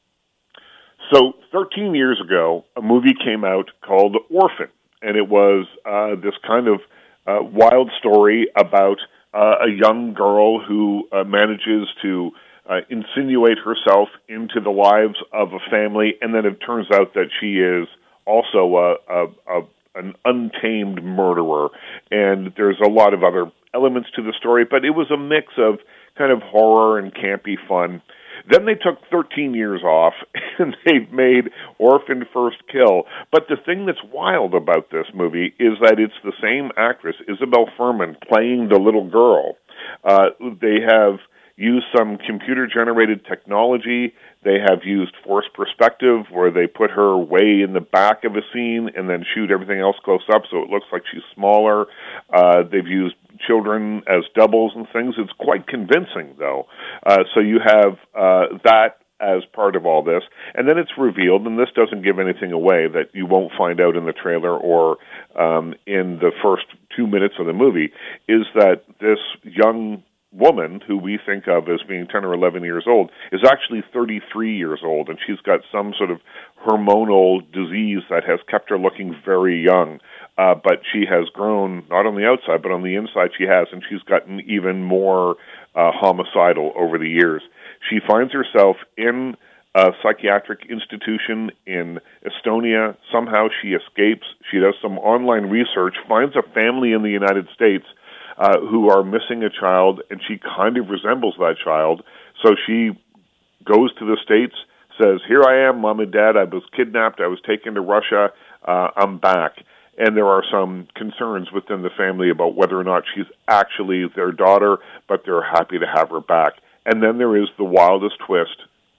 So thirteen years ago, a movie came out called Orphan, and it was uh, this kind of uh, wild story about uh, a young girl who uh, manages to uh, insinuate herself into the lives of a family, and then it turns out that she is also a, a, a an untamed murderer. And there's a lot of other elements to the story, but it was a mix of kind of horror and campy fun. Then they took thirteen years off, and they made Orphan First Kill. But the thing that's wild about this movie is that it's the same actress, Isabel Fuhrman, playing the little girl. Uh, they have used some computer-generated technology. They have used forced perspective, where they put her way in the back of a scene and then shoot everything else close up so it looks like she's smaller. Uh, they've used children as doubles and things. It's quite convincing, though. Uh, so you have uh, that as part of all this. And then it's revealed, and this doesn't give anything away that you won't find out in the trailer or um, in the first two minutes of the movie, is that this young woman, who we think of as being ten or eleven years old, is actually thirty-three years old, and she's got some sort of hormonal disease that has kept her looking very young. Uh, but she has grown, not on the outside, but on the inside she has, and she's gotten even more uh, homicidal over the years. She finds herself in a psychiatric institution in Estonia. Somehow she escapes. She does some online research, finds a family in the United States Uh, who are missing a child, and she kind of resembles that child. So she goes to the States, says, "Here I am, Mom and Dad. I was kidnapped. I was taken to Russia. Uh, I'm back." And there are some concerns within the family about whether or not she's actually their daughter, but they're happy to have her back. And then there is the wildest twist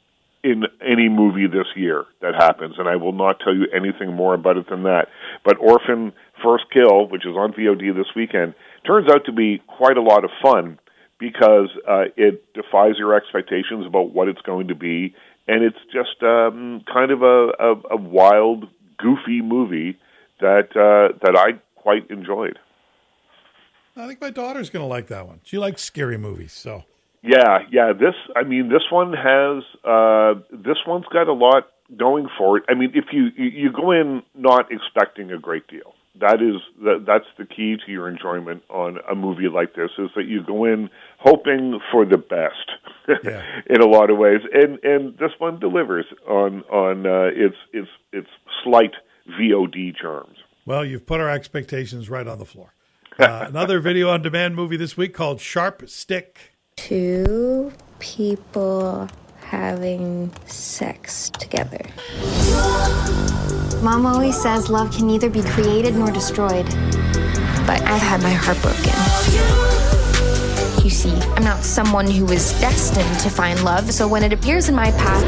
in any movie this year that happens, and I will not tell you anything more about it than that. But Orphan First Kill, which is on V O D this weekend, turns out to be quite a lot of fun because uh, it defies your expectations about what it's going to be, and it's just um, kind of a, a, a wild, goofy movie that uh, that I quite enjoyed. I think my daughter's going to like that one. She likes scary movies, so... Yeah, yeah. This, I mean, this one has, uh, this one's got a lot going for it. I mean, if you you go in not expecting a great deal, that is that, that's the key to your enjoyment on a movie like this, is that you go in hoping for the best yeah. in a lot of ways, and and this one delivers on on uh, its its its slight V O D charms. Well, you've put our expectations right on the floor. Uh, another video on demand movie this week called Sharp Stick. Two people having sex together. Mom always says love can neither be created nor destroyed. But I've had my heart broken. You see, I'm not someone who is destined to find love, so when it appears in my path,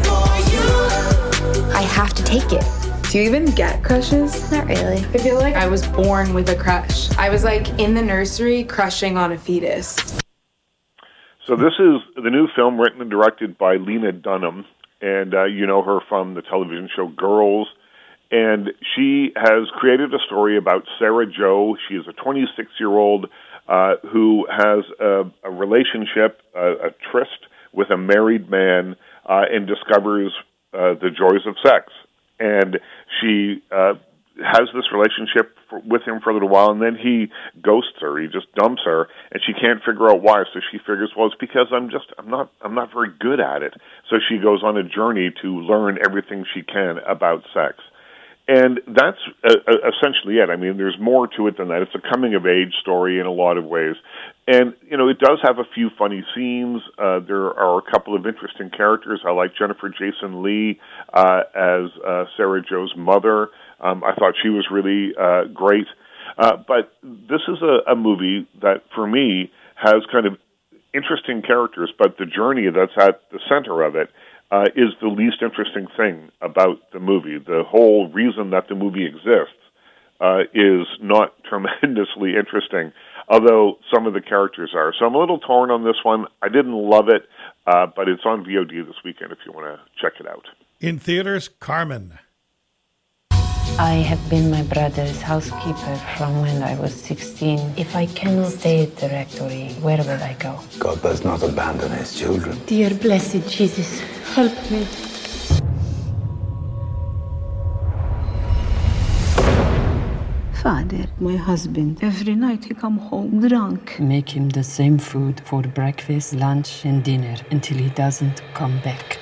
I have to take it. Do you even get crushes? Not really. I feel like I was born with a crush. I was like in the nursery crushing on a fetus. So this is the new film written and directed by Lena Dunham, and uh, you know her from the television show Girls. And she has created a story about Sarah Jo. She is a twenty-six-year-old uh, who has a, a relationship, a, a tryst with a married man, uh, and discovers uh, the joys of sex. And she uh, has this relationship for, with him for a little while, and then he ghosts her. He just dumps her, and she can't figure out why. So she figures, well, it's because I'm just I'm not I'm not very good at it. So she goes on a journey to learn everything she can about sex. And that's uh, essentially it. I mean, there's more to it than that. It's a coming-of-age story in a lot of ways. And, you know, it does have a few funny scenes. Uh, there are a couple of interesting characters. I like Jennifer Jason Leigh uh, as uh, Sarah Jo's mother. Um, I thought she was really uh, great. Uh, but this is a, a movie that, for me, has kind of interesting characters, but the journey that's at the center of it uh, is the least interesting thing about the movie. The whole reason that the movie exists uh, is not tremendously interesting, although some of the characters are. So I'm a little torn on this one. I didn't love it, uh, but it's on V O D this weekend if you want to check it out. In theaters, Carmen. I have been my brother's housekeeper from when I was sixteen. If I cannot stay at the rectory, where will I go? God does not abandon his children. Dear blessed Jesus, help me. Father, my husband, every night he come home drunk. Make him the same food for breakfast, lunch, and dinner until he doesn't come back.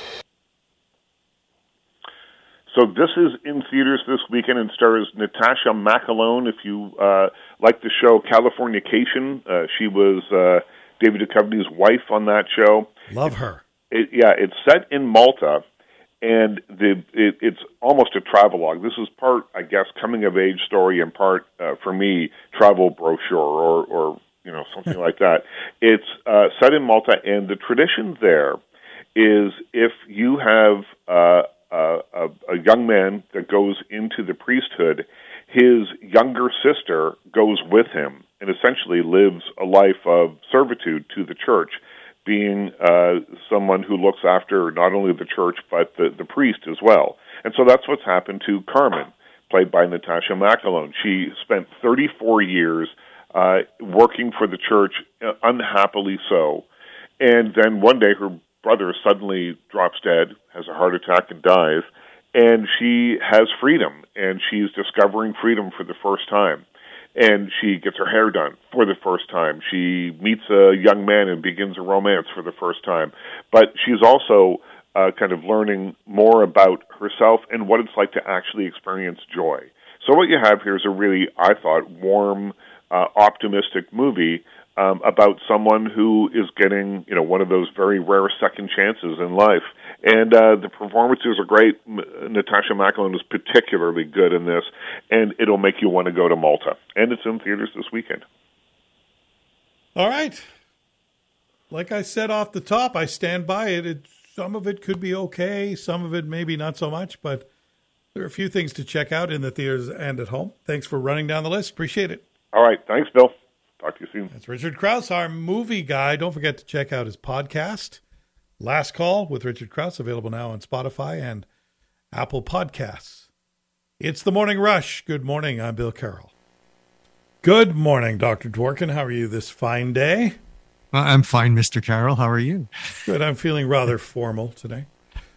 So this is in theaters this weekend and stars Natasha McElhone. If you uh, like the show Californication, uh, she was uh, David Duchovny's wife on that show. Love her. It, yeah, it's set in Malta, and the it, it's almost a travelogue. This is part, I guess, coming-of-age story and part, uh, for me, travel brochure or, or you know something like that. It's uh, set in Malta, and the tradition there is if you have uh, Uh, a, a young man that goes into the priesthood, his younger sister goes with him and essentially lives a life of servitude to the church, being uh, someone who looks after not only the church but the, the priest as well. And so that's what's happened to Carmen, played by Natasha McElhone. She spent thirty-four years uh, working for the church, uh, unhappily so, and then one day her brother suddenly drops dead, has a heart attack and dies, and she has freedom, and she's discovering freedom for the first time. And she gets her hair done for the first time. She meets a young man and begins a romance for the first time. But she's also uh, kind of learning more about herself and what it's like to actually experience joy. So what you have here is a really, I thought, warm, uh, optimistic movie Um, about someone who is getting, you know, one of those very rare second chances in life. And uh, the performances are great. M- Natasha McElhone is particularly good in this, and it'll make you want to go to Malta. And it's in theaters this weekend. All right. Like I said off the top, I stand by it. it. Some of it could be okay. Some of it maybe not so much, but there are a few things to check out in the theaters and at home. Thanks for running down the list. Appreciate it. All right. Thanks, Bill. Talk to you soon. That's Richard Krause, our movie guy. Don't forget to check out his podcast, Last Call with Richard Krause, available now on Spotify and Apple Podcasts. It's the Morning Rush. Good morning. I'm Bill Carroll. Good morning, Doctor Dworkin. How are you this fine day? Well, I'm fine, Mister Carroll. How are you? Good. I'm feeling rather formal today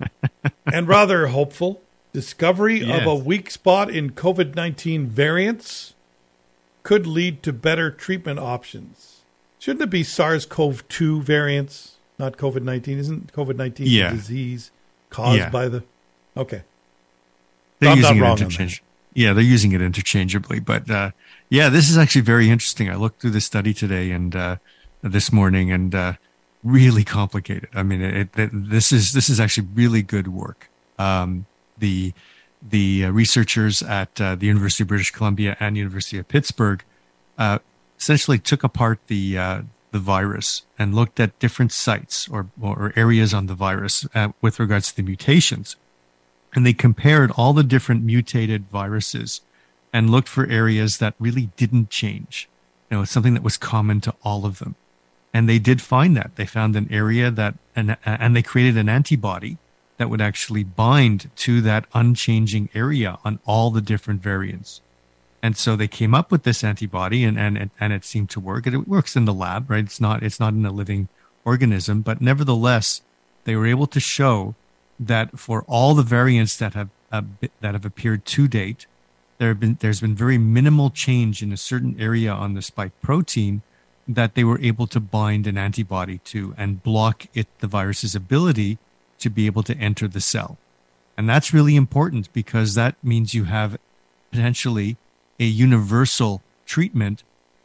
and rather hopeful. Discovery yes. of a weak spot in COVID nineteen variants could lead to better treatment options. Shouldn't it be SARS-C o V two variants, not COVID nineteen? Isn't COVID nineteen yeah. a disease caused yeah. by the... Okay. They're I'm using not it wrong interchange- Yeah, they're using it interchangeably. But, uh, yeah, this is actually very interesting. I looked through the study today and uh, this morning, and uh, really complicated. I mean, it, it, this is this is actually really good work. Um, the... The uh, researchers at uh, the University of British Columbia and University of Pittsburgh uh, essentially took apart the uh, the virus and looked at different sites or, or areas on the virus uh, with regards to the mutations. And they compared all the different mutated viruses and looked for areas that really didn't change. You know, it's something that was common to all of them. And they did find that. They found an area that, and, and they created an antibody that would actually bind to that unchanging area on all the different variants. And so they came up with this antibody, and, and, and it seemed to work. It works in the lab, right? It's not, it's not in a living organism, but nevertheless, they were able to show that for all the variants that have, uh, that have appeared to date, there have been, there's been very minimal change in a certain area on the spike protein that they were able to bind an antibody to and block it, the virus's ability to be able to enter the cell. And that's really important because that means you have potentially a universal treatment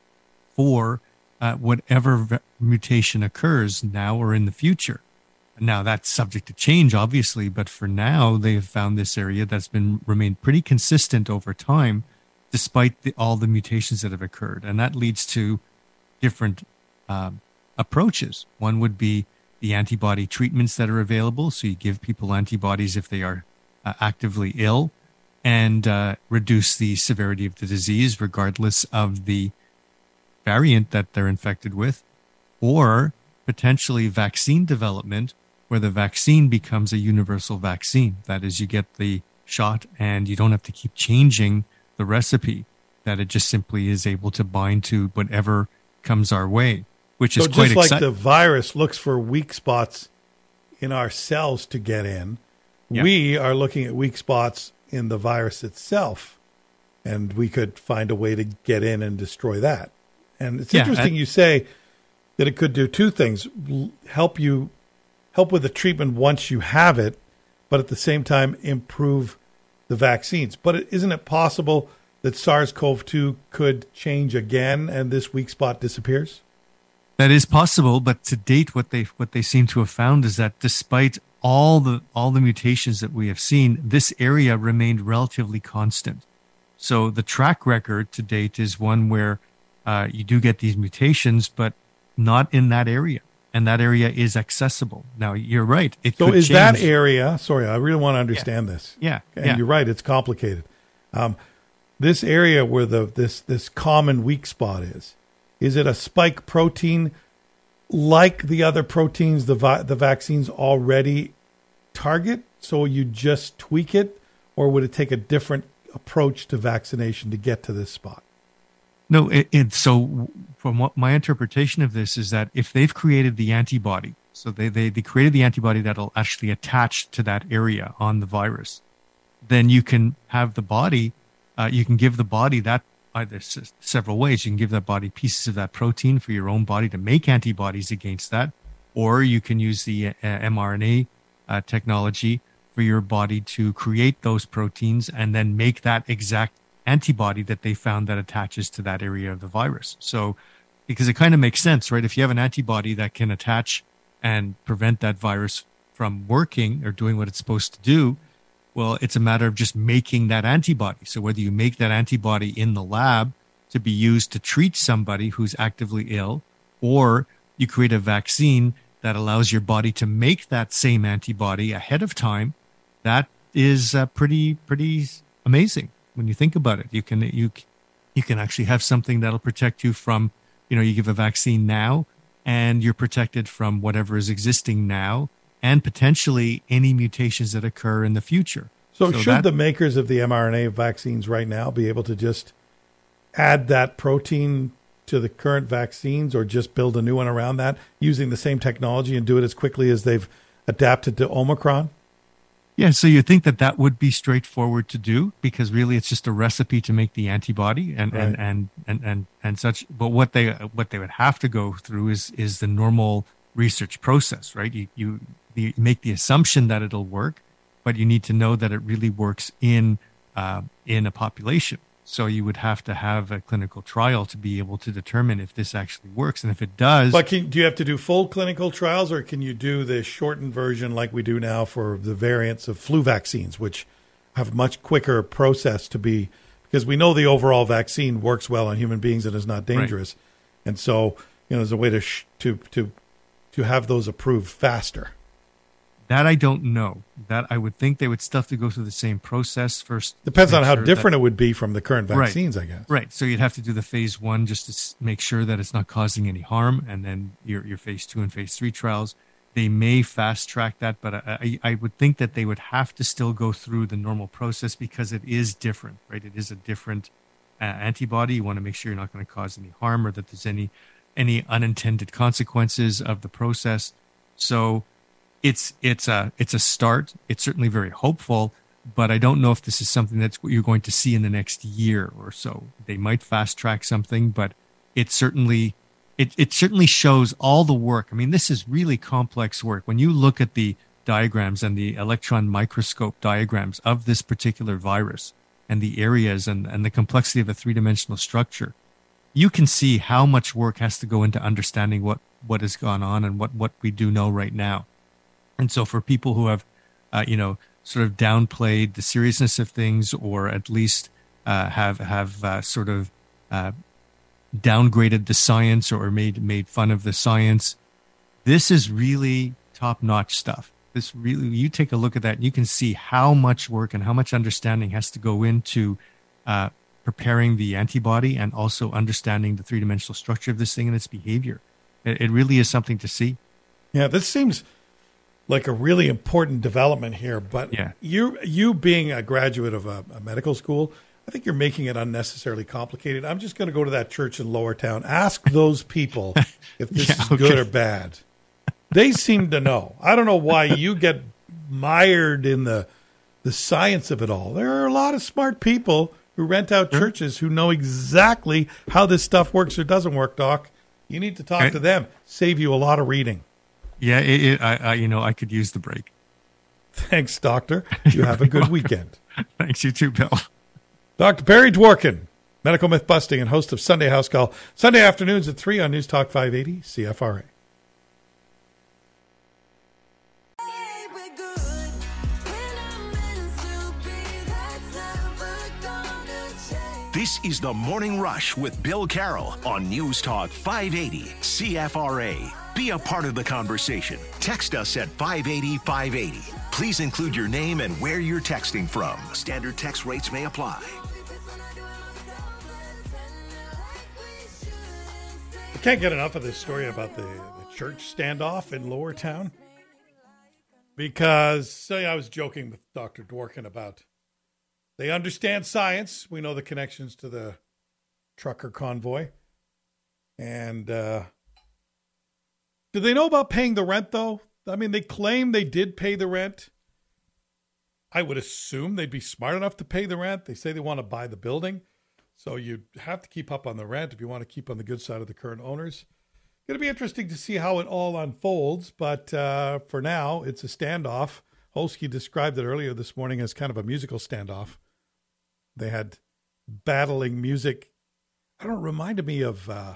for uh, whatever v- mutation occurs now or in the future. Now that's subject to change, obviously, but for now they have found this area that's been remained pretty consistent over time, despite the, all the mutations that have occurred. And that leads to different um, approaches. One would be the antibody treatments that are available. So you give people antibodies if they are uh, actively ill, and uh, reduce the severity of the disease regardless of the variant that they're infected with, or potentially vaccine development where the vaccine becomes a universal vaccine. That is, you get the shot and you don't have to keep changing the recipe, that it just simply is able to bind to whatever comes our way, which is so quite just like exciting. the virus looks for weak spots in our cells to get in, Yeah. we are looking at weak spots in the virus itself, and we could find a way to get in and destroy that. And it's Yeah, interesting I- you say that it could do two things: l- help you help with the treatment once you have it, but at the same time improve the vaccines. But it, isn't it possible that SARS-C o V two could change again and this weak spot disappears? That is possible, but to date, what they what they seem to have found is that despite all the all the mutations that we have seen, this area remained relatively constant. So the track record to date is one where uh, you do get these mutations, but not in that area, and that area is accessible. Now, you're right; it So could is change. that area? Sorry, I really want to understand this. Yeah, and yeah. you're right; it's complicated. Um, this area where the this this common weak spot is, is it a spike protein like the other proteins the vi- the vaccines already target? So you just tweak it, or would it take a different approach to vaccination to get to this spot? No, it, it so from what my interpretation of this is that if they've created the antibody, so they, they, they created the antibody that'll actually attach to that area on the virus, then you can have the body, uh, you can give the body that either s- several ways. You can give that body pieces of that protein for your own body to make antibodies against that, or you can use the uh, mRNA uh, technology for your body to create those proteins and then make that exact antibody that they found that attaches to that area of the virus. So, because it kind of makes sense, right? If you have an antibody that can attach and prevent that virus from working or doing what it's supposed to do, well, it's a matter of just making that antibody. So whether you make that antibody in the lab to be used to treat somebody who's actively ill, or you create a vaccine that allows your body to make that same antibody ahead of time, that is uh, pretty, pretty amazing. When you think about it, you can you you can actually have something that'll protect you from, you know, you give a vaccine now and you're protected from whatever is existing now and potentially any mutations that occur in the future. So, So should that- the makers of the mRNA vaccines right now be able to just add that protein to the current vaccines, or just build a new one around that using the same technology and do it as quickly as they've adapted to Omicron? Yeah, so you think that that would be straightforward to do, because really it's just a recipe to make the antibody and, Right. and, and, and, and, and such. But what they what they would have to go through is is the normal research process, right? You you, you make the assumption that it'll work, but you need to know that it really works in uh, in a population. So you would have to have a clinical trial to be able to determine if this actually works, and if it does. But can, do you have to do full clinical trials, or can you do the shortened version like we do now for the variants of flu vaccines, which have a much quicker process to be, because we know the overall vaccine works well on human beings and is not dangerous. And so, you know, there's a way to sh- to to to have those approved faster. That I don't know. That I would think they would still have to go through the same process first. to Depends on make how sure different that- it would be from the current Right. vaccines, I guess. Right. So you'd have to do the phase one just to s- make sure that it's not causing any harm, and then your your phase two and phase three trials. They may fast track that, but I, I, I would think that they would have to still go through the normal process because it is different, right? It is a different uh, antibody. You want to make sure you're not going to cause any harm, or that there's any any unintended consequences of the process. So it's it's a it's a start. It's certainly very hopeful, but I don't know if this is something that's what you're going to see in the next year or so. They might fast track something, but it certainly it it certainly shows all the work. I mean, this is really complex work. When you look at the diagrams and the electron microscope diagrams of this particular virus and the areas and, and the complexity of a three-dimensional structure, you can see how much work has to go into understanding what, what has gone on and what, what we do know right now. And so for people who have, uh, you know, sort of downplayed the seriousness of things, or at least uh, have have uh, sort of uh, downgraded the science or made made fun of the science, This is really top-notch stuff. This really, you take a look at that, and you can see how much work and how much understanding has to go into uh, preparing the antibody and also understanding the three-dimensional structure of this thing and its behavior. It, it really is something to see. Yeah, this seems like a really important development here. But yeah. you, you being a graduate of a, a medical school, I think you're making it unnecessarily complicated. I'm just going to go to that church in Lower Town. Ask those people if this yeah, is okay. good or bad. They seem to know. I don't know why you get mired in the the science of it all. There are a lot of smart people who rent out sure. churches who know exactly how this stuff works or doesn't work, Doc. You need to talk okay. to them. Save you a lot of reading. Yeah, it, it, I, I, you know, I could use the break. Thanks, Doctor. You have a good weekend. Thanks, you too, Bill. Doctor Perry Dworkin, medical myth busting and host of Sunday House Call, Sunday afternoons at three on News Talk five eighty C F R A. This is the Morning Rush with Bill Carroll on News Talk five eighty C F R A. Be a part of the conversation. Text us at five eighty, five eighty. Please include your name and where you're texting from. Standard text rates may apply. I can't get enough of this story about the, the church standoff in Lower Town. Because, say, I was joking with Doctor Dworkin about they understand science. We know the connections to the trucker convoy. And uh, do they know about paying the rent, though? I mean, they claim they did pay the rent. I would assume they'd be smart enough to pay the rent. They say they want to buy the building. So you have to keep up on the rent if you want to keep on the good side of the current owners. It's going to be interesting to see how it all unfolds. But uh, for now, it's a standoff. Holsky described it earlier this morning as kind of a musical standoff. They had battling music. I don't know, it reminded me of uh,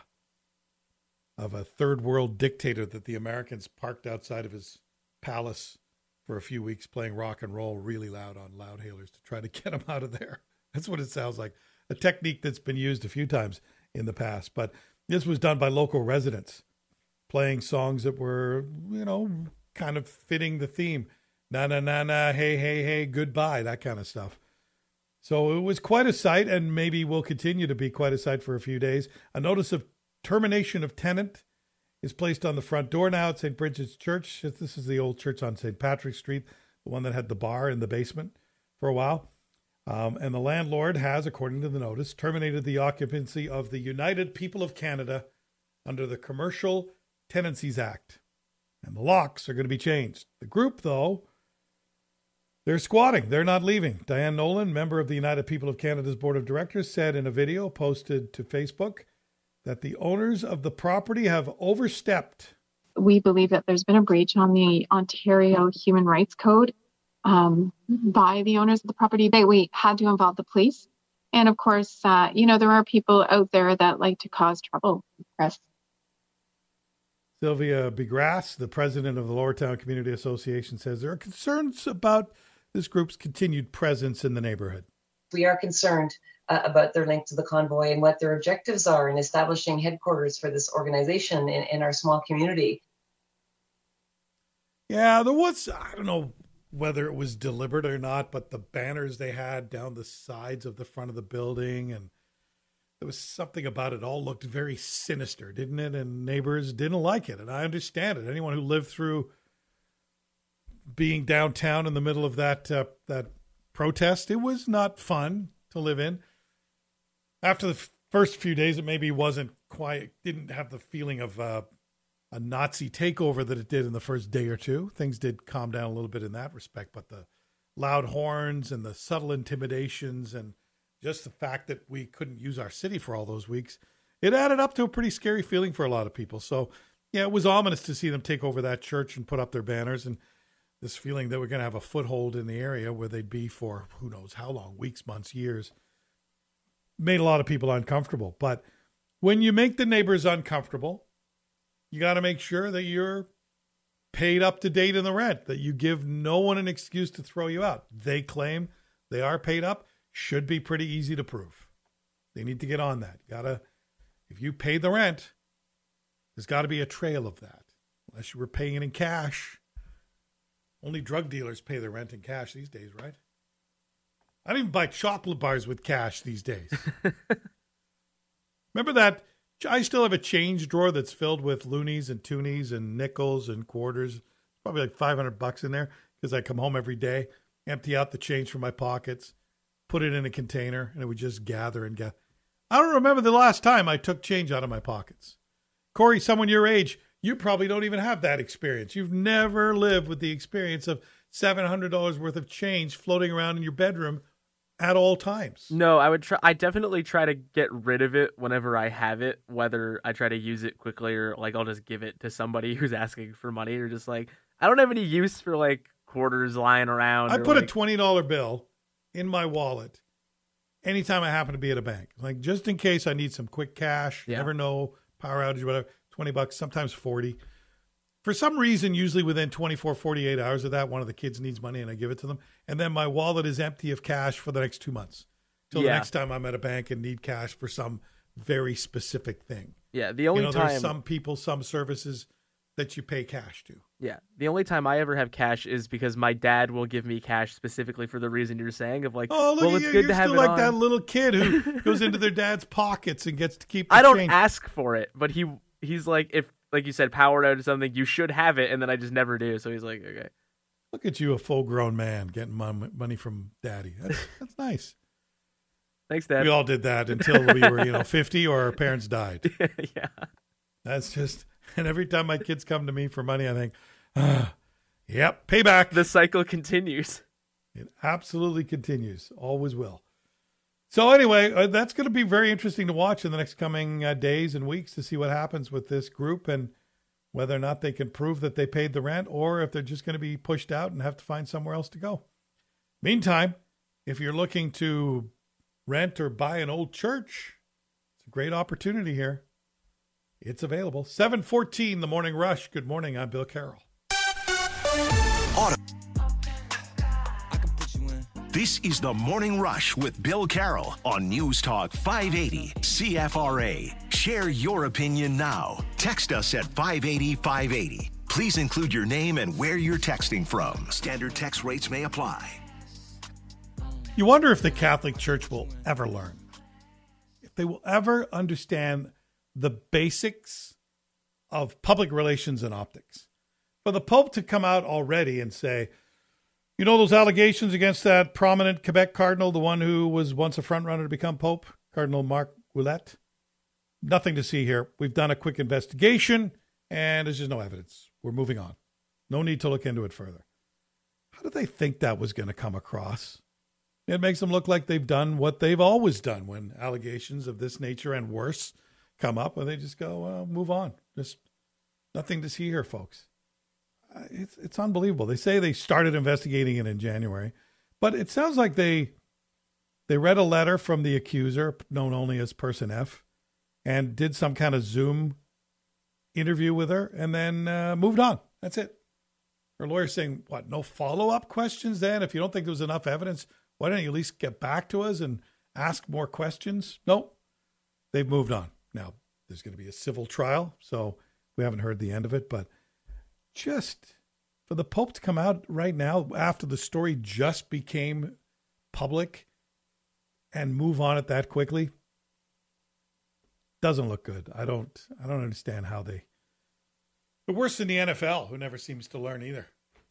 of a third world dictator that the Americans parked outside of his palace for a few weeks playing rock and roll really loud on loud hailers to try to get him out of there. That's what it sounds like. A technique that's been used a few times in the past. But this was done by local residents playing songs that were, you know, kind of fitting the theme. Na, na, na, na, hey, hey, hey, goodbye, that kind of stuff. So it was quite a sight, and maybe will continue to be quite a sight for a few days. A notice of termination of tenant is placed on the front door now at Saint Bridget's Church. This is the old church on Saint Patrick's Street, the one that had the bar in the basement for a while. Um, and the landlord has, according to the notice, terminated the occupancy of the United People of Canada under the Commercial Tenancies Act. And the locks are going to be changed. The group, though, they're squatting. They're not leaving. Diane Nolan, member of the United People of Canada's Board of Directors, said in a video posted to Facebook that the owners of the property have overstepped. We believe that there's been a breach on the Ontario Human Rights Code um, by the owners of the property. They, we had to involve the police. And of course, uh, you know, there are people out there that like to cause trouble. Press. Sylvia Begrass, the president of the Lower Town Community Association, says there are concerns about this group's continued presence in the neighborhood. We are concerned uh, about their link to the convoy and what their objectives are in establishing headquarters for this organization in, in our small community. Yeah, there was, I don't know whether it was deliberate or not, but the banners they had down the sides of the front of the building, and there was something about it all looked very sinister, didn't it? And neighbors didn't like it. And I understand it. Anyone who lived through being downtown in the middle of that uh, that protest, it was not fun to live in. After the f- first few days, it maybe wasn't quite, didn't have the feeling of uh, a Nazi takeover that it did in the first day or two. Things did calm down a little bit in that respect, but the loud horns and the subtle intimidations and just the fact that we couldn't use our city for all those weeks, it added up to a pretty scary feeling for a lot of people. So, yeah, it was ominous to see them take over that church and put up their banners, and this feeling that we're going to have a foothold in the area where they'd be for who knows how long, weeks, months, years, made a lot of people uncomfortable. But when you make the neighbors uncomfortable, you got to make sure that you're paid up to date in the rent, that you give no one an excuse to throw you out. They claim they are paid up. Should be pretty easy to prove. They need to get on that. Gotta, if you pay the rent, there's got to be a trail of that. unless you were paying it in cash. Only drug dealers pay their rent in cash these days, right? I don't even buy chocolate bars with cash these days. Remember that? I still have a change drawer that's filled with loonies and toonies and nickels and quarters. Probably like five hundred bucks in there because I come home every day, empty out the change from my pockets, put it in a container, and it would just gather and gather. I don't remember the last time I took change out of my pockets. Corey, someone your age, you probably don't even have that experience. You've never lived with the experience of seven hundred dollars worth of change floating around in your bedroom at all times. No, I would try. I definitely try to get rid of it whenever I have it, whether I try to use it quickly or like I'll just give it to somebody who's asking for money, or just like, I don't have any use for like quarters lying around. I or, put like... a twenty dollar bill in my wallet anytime I happen to be at a bank, like just in case I need some quick cash. Yeah. Never know, power outage, whatever, twenty bucks, sometimes forty. For some reason, usually within twenty-four, forty-eight hours of that, one of the kids needs money and I give it to them. And then my wallet is empty of cash for the next two months. Till Yeah. the next time I'm at a bank and need cash for some very specific thing. Yeah, the only you know, time there's some people, some services that you pay cash to. Yeah, the only time I ever have cash is because my dad will give me cash specifically for the reason you're saying of like, Oh, look well, at it's you. good You're to have still it like on. that little kid who goes into their dad's pockets and gets to keep the I don't change. ask for it, but he he's like, if like you said, powered out or something, you should have it, and then I just never do. So he's like, okay. Look at you, a full-grown man getting mon- money from daddy. That's, that's nice. Thanks, Dad. We all did that until we were, you know, fifty or our parents died. Yeah. That's just, and every time my kids come to me for money, I think, ah, yep, payback. The cycle continues. It absolutely continues. Always will. So anyway, uh, that's going to be very interesting to watch in the next coming uh, days and weeks to see what happens with this group and whether or not they can prove that they paid the rent or if they're just going to be pushed out and have to find somewhere else to go. Meantime, if you're looking to rent or buy an old church, it's a great opportunity here. It's available. seven fourteen, The Morning Rush. Good morning. I'm Bill Carroll. Auto. This is The Morning Rush with Bill Carroll on News Talk five eighty C F R A. Share your opinion now. Text us at five eighty, five eighty. Please include your name and where you're texting from. Standard text rates may apply. You wonder if the Catholic Church will ever learn, if they will ever understand the basics of public relations and optics. For the Pope to come out already and say, you know, those allegations against that prominent Quebec cardinal, the one who was once a frontrunner to become Pope, Cardinal Marc Ouellet, nothing to see here. We've done a quick investigation and there's just no evidence. We're moving on. No need to look into it further. How did they think that was going to come across? It makes them look like they've done what they've always done when allegations of this nature and worse come up, and they just go, well, move on. Just nothing to see here, folks. It's it's unbelievable. They say they started investigating it in January, but it sounds like they they read a letter from the accuser, known only as Person F, and did some kind of Zoom interview with her, and then uh, moved on. That's it. Her lawyer's saying, what, no follow-up questions then? If you don't think there was enough evidence, why don't you at least get back to us and ask more questions? Nope. They've moved on. Now, there's going to be a civil trial, so we haven't heard the end of it, but just for the Pope to come out right now after the story just became public and move on it that quickly doesn't look good. I don't I don't understand how they... But worse than the N F L, who never seems to learn either.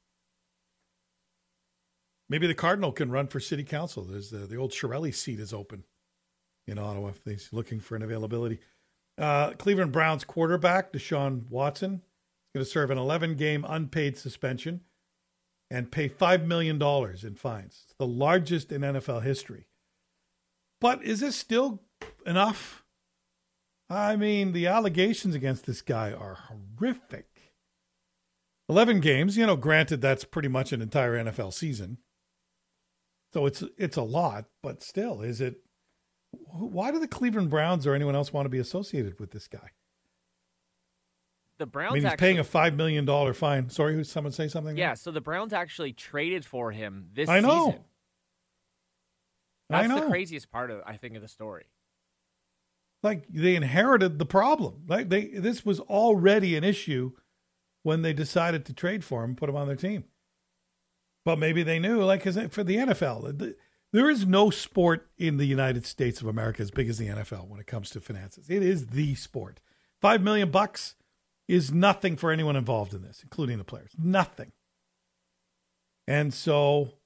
Maybe the Cardinal can run for city council. There's the, the old Chiarelli seat is open in Ottawa if he's looking for an availability. Uh, Cleveland Browns quarterback Deshaun Watson is going to serve an eleven-game unpaid suspension and pay five million dollars in fines. It's the largest in N F L history. But is this still enough? I mean, the allegations against this guy are horrific. eleven games, you know, granted that's pretty much an entire N F L season. So it's it's a lot, but still, is it... Why do the Cleveland Browns or anyone else want to be associated with this guy? The Browns I mean, he's actually, paying a five million dollars fine. Sorry, who someone say something? Yeah, so the Browns actually traded for him this I know. season. That's I know. the craziest part of I think of the story. Like they inherited the problem. Like they, this was already an issue when they decided to trade for him, put him on their team. But maybe they knew, like, 'cause for the N F L, the, there is no sport in the United States of America as big as the N F L when it comes to finances. It is the sport. Five million bucks is nothing for anyone involved in this, including the players. Nothing. And so,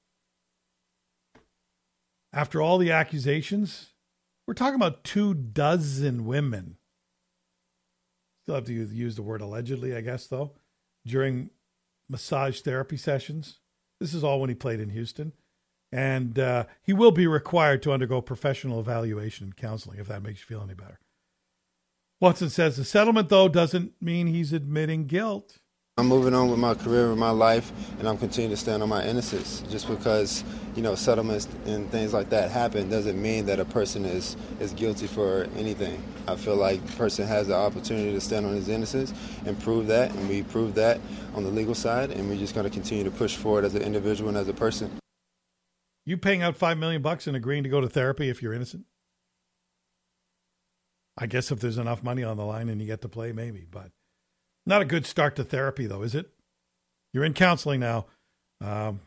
after all the accusations, we're talking about two dozen women. Still have to use, use the word allegedly, I guess, though, during massage therapy sessions. This is all when he played in Houston. And uh, he will be required to undergo professional evaluation and counseling, if that makes you feel any better. Watson says the settlement, though, doesn't mean he's admitting guilt. I'm moving on with my career and my life, and I'm continuing to stand on my innocence. Just because, you know, settlements and things like that happen doesn't mean that a person is, is guilty for anything. I feel like the person has the opportunity to stand on his innocence and prove that, and we prove that on the legal side, and we're just going to continue to push forward as an individual and as a person. You paying out five million bucks and agreeing to go to therapy if you're innocent? I guess if there's enough money on the line and you get to play, maybe, but not a good start to therapy, though, is it? You're in counseling now. Um,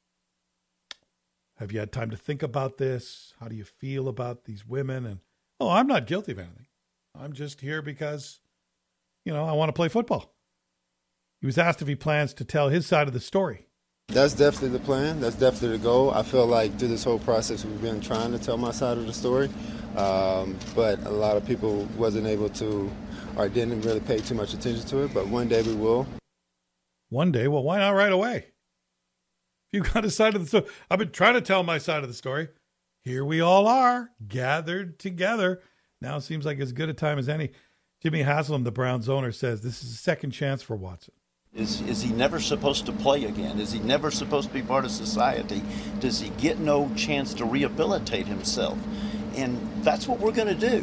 have you had time to think about this? How do you feel about these women? And, oh, I'm not guilty of anything. I'm just here because, you know, I want to play football. He was asked if he plans to tell his side of the story. That's definitely the plan. That's definitely the goal. I feel like through this whole process, we've been trying to tell my side of the story, um, but a lot of people wasn't able to or didn't really pay too much attention to it, but one day we will. One day? Well, why not right away? You got a side of the story. I've been trying to tell my side of the story. Here we all are, gathered together. Now it seems like as good a time as any. Jimmy Haslam, the Browns owner, says this is a second chance for Watson. Is is he never supposed to play again? Is he never supposed to be part of society? Does he get no chance to rehabilitate himself? And that's what we're going to do.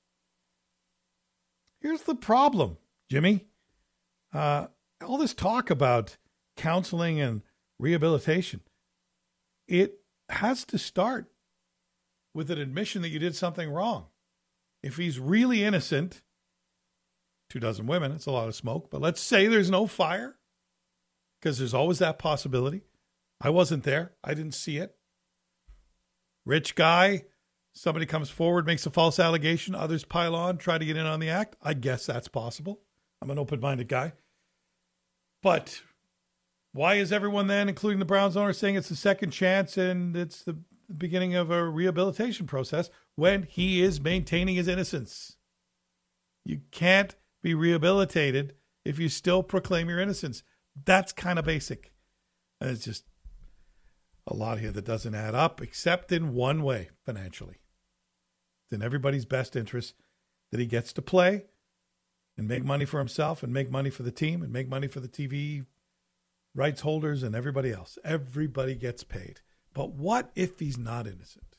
Here's the problem, Jimmy. Uh, all this talk about counseling and rehabilitation, it has to start with an admission that you did something wrong. If he's really innocent, two dozen women, it's a lot of smoke, but let's say there's no fire, because there's always that possibility. I wasn't there. I didn't see it. Rich guy, somebody comes forward, makes a false allegation, others pile on, try to get in on the act. I guess that's possible. I'm an open-minded guy. But why is everyone then, including the Browns owner, saying it's the second chance and it's the beginning of a rehabilitation process when he is maintaining his innocence? You can't be rehabilitated if you still proclaim your innocence. That's kind of basic. And it's just a lot here that doesn't add up, except in one way, financially. It's in everybody's best interest that he gets to play and make money for himself and make money for the team and make money for the T V rights holders and everybody else. Everybody gets paid. But what if he's not innocent?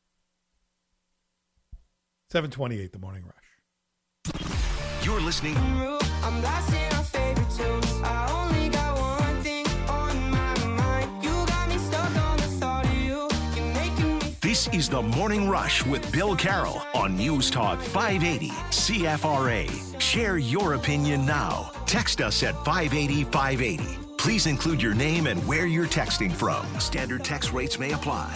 seven twenty-eight, The Morning Rush. You're listening. I'm lost in our favorite tunes. I only got one thing on my mind. You got me stuck on the thought of you. You're making me. This is The Morning Rush with Bill Carroll on News Talk five eighty C F R A. Share your opinion now. Text us at five eighty, five eighty. Please include your name and where you're texting from. Standard text rates may apply.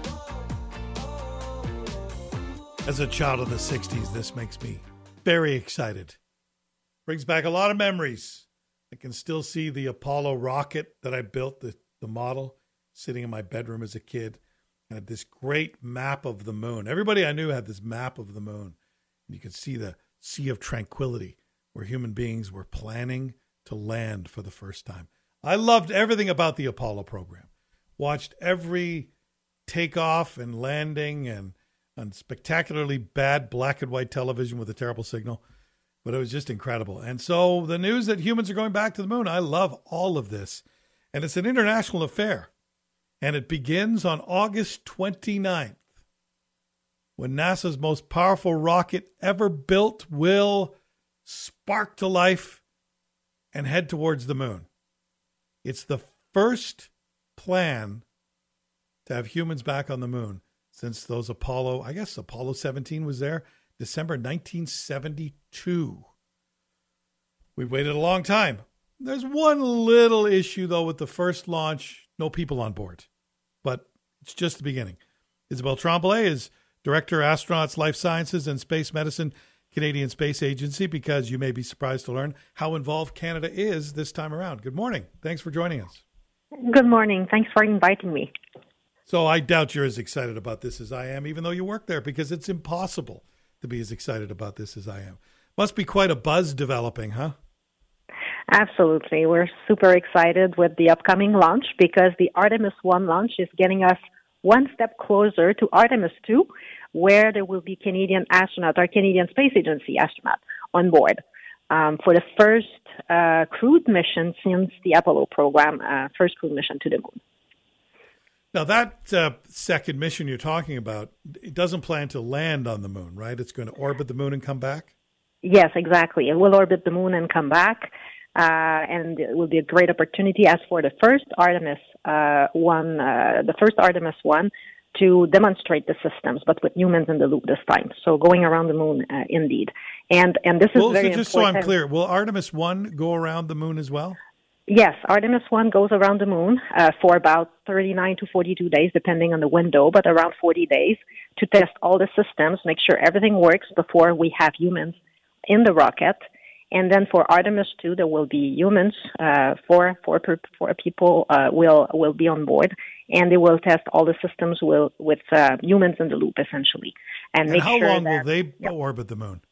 As a child of the sixties, this makes me very excited. Brings back a lot of memories. I can still see the Apollo rocket that I built, the, the model, sitting in my bedroom as a kid. And had this great map of the moon. Everybody I knew had this map of the moon. And you could see the Sea of Tranquility where human beings were planning to land for the first time. I loved everything about the Apollo program. Watched every takeoff and landing and on spectacularly bad black and white television with a terrible signal. But it was just incredible. And so the news that humans are going back to the moon, I love all of this. And it's an international affair. And it begins on August twenty-ninth, when NASA's most powerful rocket ever built will spark to life and head towards the moon. It's the first plan to have humans back on the moon since those Apollo, I guess Apollo seventeen was there, December nineteen seventy-two. We've waited a long time. There's one little issue, though, with the first launch. No people on board. But it's just the beginning. Isabelle Tremblay is Director, Astronauts, Life Sciences, and Space Medicine, Canadian Space Agency, because you may be surprised to learn how involved Canada is this time around. Good morning. Thanks for joining us. Good morning. Thanks for inviting me. So I doubt you're as excited about this as I am, even though you work there, because it's impossible to be as excited about this as I am. Must be quite a buzz developing, huh? Absolutely. We're super excited with the upcoming launch because the Artemis one launch is getting us one step closer to Artemis two, where there will be Canadian astronaut or Canadian Space Agency astronaut on board um, for the first uh, crewed mission since the Apollo program, uh, first crewed mission to the moon. Now, that uh, second mission you're talking about, it doesn't plan to land on the moon, right? It's going to orbit the moon and come back? Yes, exactly. It will orbit the moon and come back, uh, and it will be a great opportunity as for the first Artemis uh, one, uh, the first Artemis one, to demonstrate the systems, but with humans in the loop this time. So going around the moon, uh, indeed. And and this is well, very so just important. so I'm clear, will Artemis one go around the moon as well? Yes, Artemis one goes around the moon uh, for about thirty-nine to forty-two days, depending on the window, but around forty days to test all the systems, make sure everything works before we have humans in the rocket. And then for Artemis two, there will be humans, uh, four, four, four people uh, will will be on board, and they will test all the systems will, with uh, humans in the loop, essentially. And, And make how sure long that, will they yeah. orbit the moon?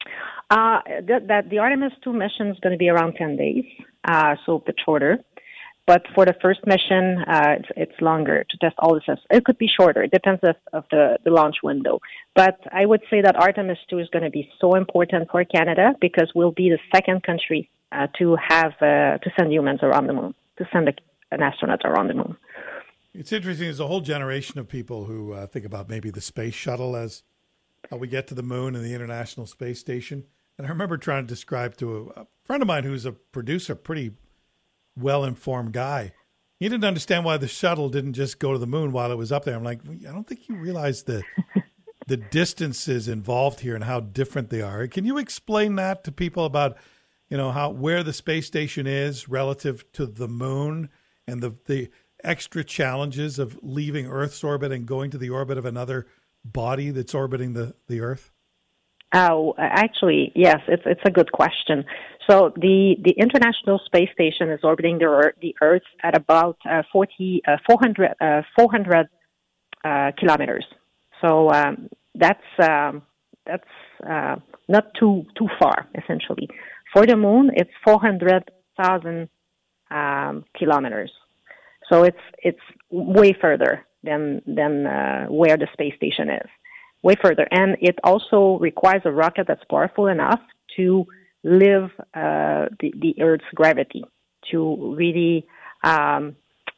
Uh, that, that the Artemis two mission is going to be around ten days, uh, so a bit shorter. But for the first mission, uh, it's, it's longer to test all the systems. It could be shorter. It depends of, of the, the launch window. But I would say that Artemis two is going to be so important for Canada because we'll be the second country uh, to have uh, to send humans around the moon, to send a, an astronaut around the moon. It's interesting. There's a whole generation of people who uh, think about maybe the space shuttle as how we get to the moon and the International Space Station. And I remember trying to describe to a, a friend of mine who's a producer, pretty well-informed guy. He didn't understand why the shuttle didn't just go to the moon while it was up there. I'm like, I don't think you realize the the distances involved here and how different they are. Can you explain that to people about, you know, how where the space station is relative to the moon and the the extra challenges of leaving Earth's orbit and going to the orbit of another body that's orbiting the, the Earth? Oh, actually, yes, it's it's a good question. So the, the International Space Station is orbiting the Earth, the Earth at about uh, forty, uh, four hundred, uh, four hundred uh, kilometers. So um, that's um, that's uh, not too too far, essentially. For the Moon, it's four hundred thousand um, kilometers. So it's it's way further than than uh, where the space station is. Way further. And it also requires a rocket that's powerful enough to live uh, the, the Earth's gravity, to really um,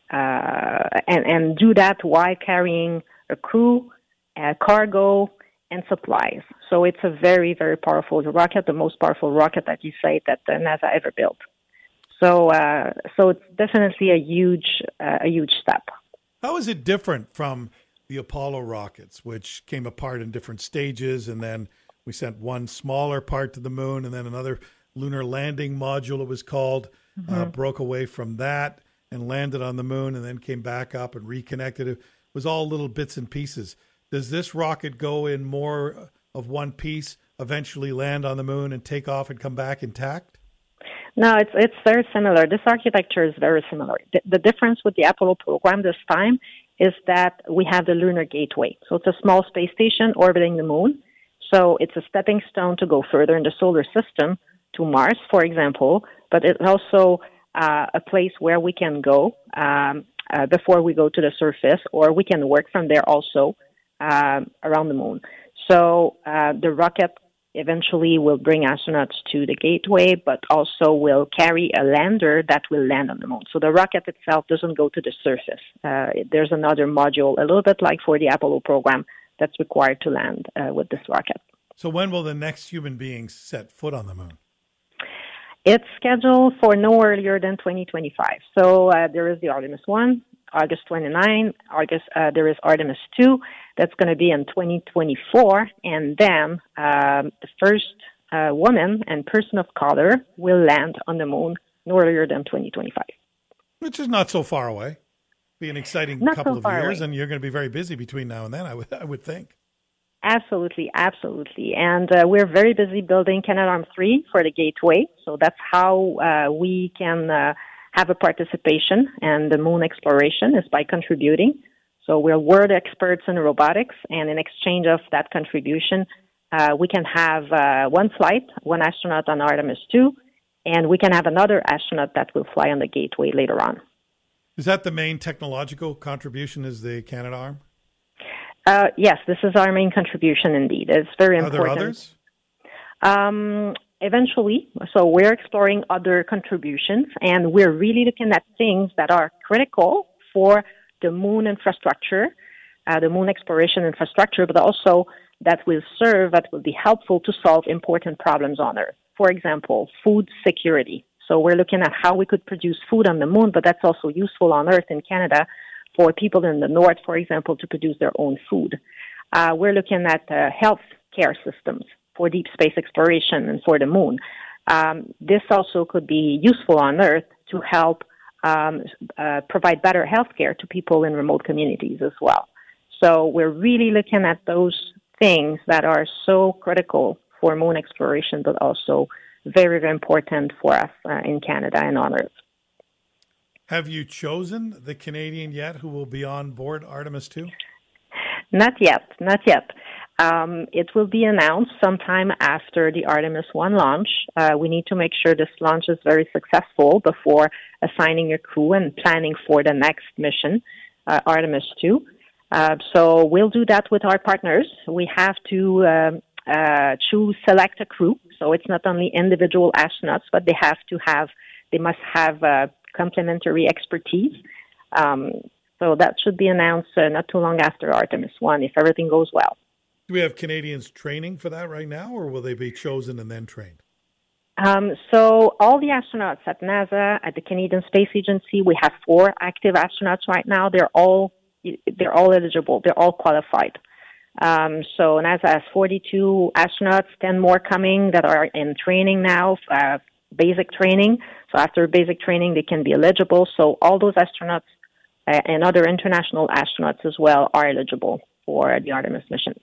uh, and, and do that while carrying a crew, uh, cargo, and supplies. So it's a very, very powerful rocket, the most powerful rocket that you say that uh, NASA ever built. So, uh, so it's definitely a huge, uh, a huge step. How is it different from the Apollo rockets, which came apart in different stages, and then we sent one smaller part to the moon, and then another lunar landing module, it was called, mm-hmm. uh, broke away from that and landed on the moon, and then came back up and reconnected. It was all little bits and pieces. Does this rocket go in more of one piece, eventually land on the moon and take off and come back intact? No, it's it's very similar. This architecture is very similar. The, the difference with the Apollo program this time is that we have the Lunar Gateway. So it's a small space station orbiting the moon. So it's a stepping stone to go further in the solar system to Mars, for example, but it's also uh, a place where we can go um, uh, before we go to the surface, or we can work from there also um, around the moon. So uh, the rocket eventually will bring astronauts to the gateway, but also will carry a lander that will land on the moon. So the rocket itself doesn't go to the surface. Uh, there's another module, a little bit like for the Apollo program, that's required to land uh, with this rocket. So when will the next human beings set foot on the moon? It's scheduled for no earlier than twenty twenty-five. So uh, there is the Artemis one, August twenty-ninth. August, uh, there is Artemis two. That's going to be in twenty twenty-four. And then um, the first uh, woman and person of color will land on the moon no earlier than twenty twenty-five. Which is not so far away. Be an exciting Not couple so of far years, away. and you're going to be very busy between now and then, I would, I would think. Absolutely, absolutely. And uh, we're very busy building Canadarm three for the Gateway. So that's how uh, we can uh, have a participation in the moon exploration is by contributing. So we're world experts in robotics, and in exchange of that contribution, uh, we can have uh, one flight, one astronaut on Artemis two, and we can have another astronaut that will fly on the Gateway later on. Is that the main technological contribution, is the Canadarm? Uh, yes, this is our main contribution indeed. It's very Are important. there others? Um, eventually, so we're exploring other contributions, and we're really looking at things that are critical for the moon infrastructure, uh, the moon exploration infrastructure, but also that will serve, that will be helpful to solve important problems on Earth. For example, food security. So we're looking at how we could produce food on the moon, but that's also useful on Earth in Canada for people in the north, for example, to produce their own food. Uh, we're looking at uh, health care systems for deep space exploration and for the moon. Um, this also could be useful on Earth to help um, uh, provide better health care to people in remote communities as well. So we're really looking at those things that are so critical for moon exploration, but also very, very important for us uh, in Canada and on Earth. Have you chosen the Canadian yet who will be on board Artemis two? Not yet, not yet. Um, it will be announced sometime after the Artemis one launch. Uh, we need to make sure this launch is very successful before assigning a crew and planning for the next mission, uh, Artemis two. Uh, so we'll do that with our partners. We have to um, uh, choose, select a crew. So it's not only individual astronauts, but they have to have, they must have uh, complementary expertise. Um, so that should be announced uh, not too long after Artemis one, if everything goes well. Do we have Canadians training for that right now, or will they be chosen and then trained? Um, so all the astronauts at NASA, at the Canadian Space Agency, we have four active astronauts right now. They're all they're all eligible. They're all qualified. Um, so NASA has forty-two astronauts, ten more coming that are in training now, uh, basic training. So after basic training, they can be eligible. So all those astronauts uh, and other international astronauts as well are eligible for the Artemis missions.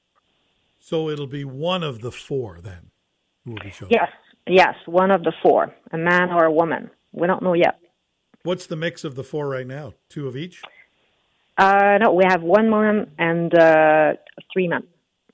So it'll be one of the four then who will be chosen? Yes, yes, one of the four, a man or a woman. We don't know yet. What's the mix of the four right now? Two of each? Uh, no, we have one man and uh, three men.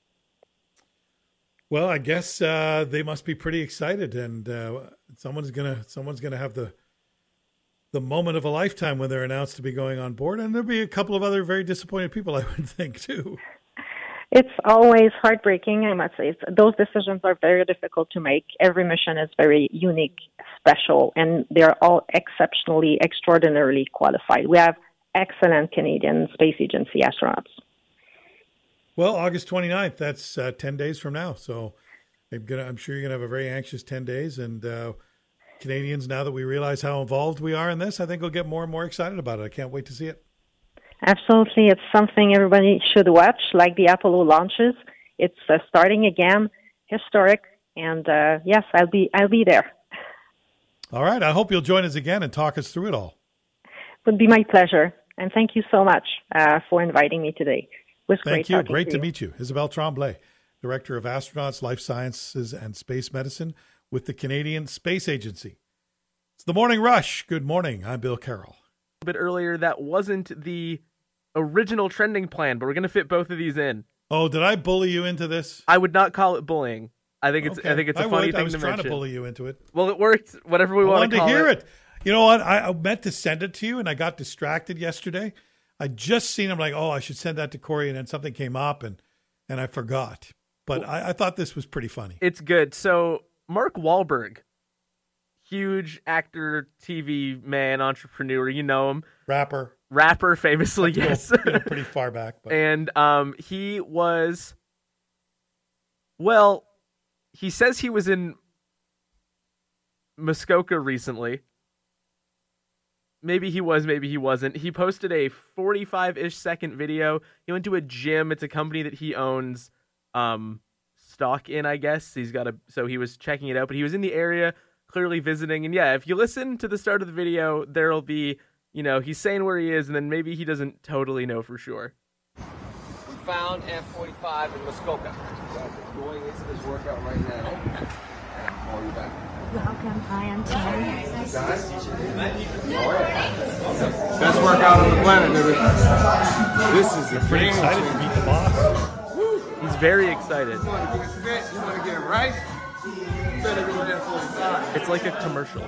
Well, I guess uh, they must be pretty excited, and uh, someone's gonna someone's gonna have the the moment of a lifetime when they're announced to be going on board, and there'll be a couple of other very disappointed people, I would think, too. It's always heartbreaking, I must say. It's, those decisions are very difficult to make. Every mission is very unique, special, and they're all exceptionally, extraordinarily qualified. We have excellent Canadian Space Agency astronauts. Well, August twenty-ninth, that's uh, ten days from now. So I'm, gonna, I'm sure you're going to have a very anxious ten days. And uh, Canadians, now that we realize how involved we are in this, I think we'll get more and more excited about it. I can't wait to see it. Absolutely. It's something everybody should watch, like the Apollo launches. It's uh, starting again, historic. And uh, yes, I'll be I'll be there. All right. I hope you'll join us again and talk us through it all. It would be my pleasure. And thank you so much uh, for inviting me today. It was Thank great you. talking Great to, to you. meet you. Isabelle Tremblay, Director of Astronauts, Life Sciences, and Space Medicine with the Canadian Space Agency. It's the Morning Rush. Good morning. I'm Bill Carroll. A bit earlier, that wasn't the original trending plan, but we're going to fit both of these in. Oh, did I bully you into this? I would not call it bullying. I think it's Okay. I think it's a I funny would. thing I was to trying mention. to bully you into it. Well, it worked. Whatever we I want wanted to call to hear it. it. You know what? I, I meant to send it to you, and I got distracted yesterday. I just seen him like, oh, I should send that to Corey, and then something came up, and and I forgot. But Well, I, I thought this was pretty funny. It's good. So Mark Wahlberg, huge actor, T V man, entrepreneur. You know him, Rapper. rapper, famously, Let's yes. go, you know, pretty far back. But. And um, he was, well, he says he was in Muskoka recently. Maybe he was, maybe he wasn't. He posted a forty-five-ish second video. He went to a gym. It's a company that he owns um, stock in, I guess. He's got a, so he was checking it out, but he was in the area clearly visiting. And yeah, if you listen to the start of the video, there'll be, you know, he's saying where he is, and then maybe he doesn't totally know for sure. We found F forty-five in Muskoka. We're going into this workout right now. I'll call you back. Welcome, I am Terry. Best workout on the planet, dude. This is the pretty excited to meet the boss. He's very excited. You want to get fit, you want to get it right, you better go to F forty-five. It's like a commercial.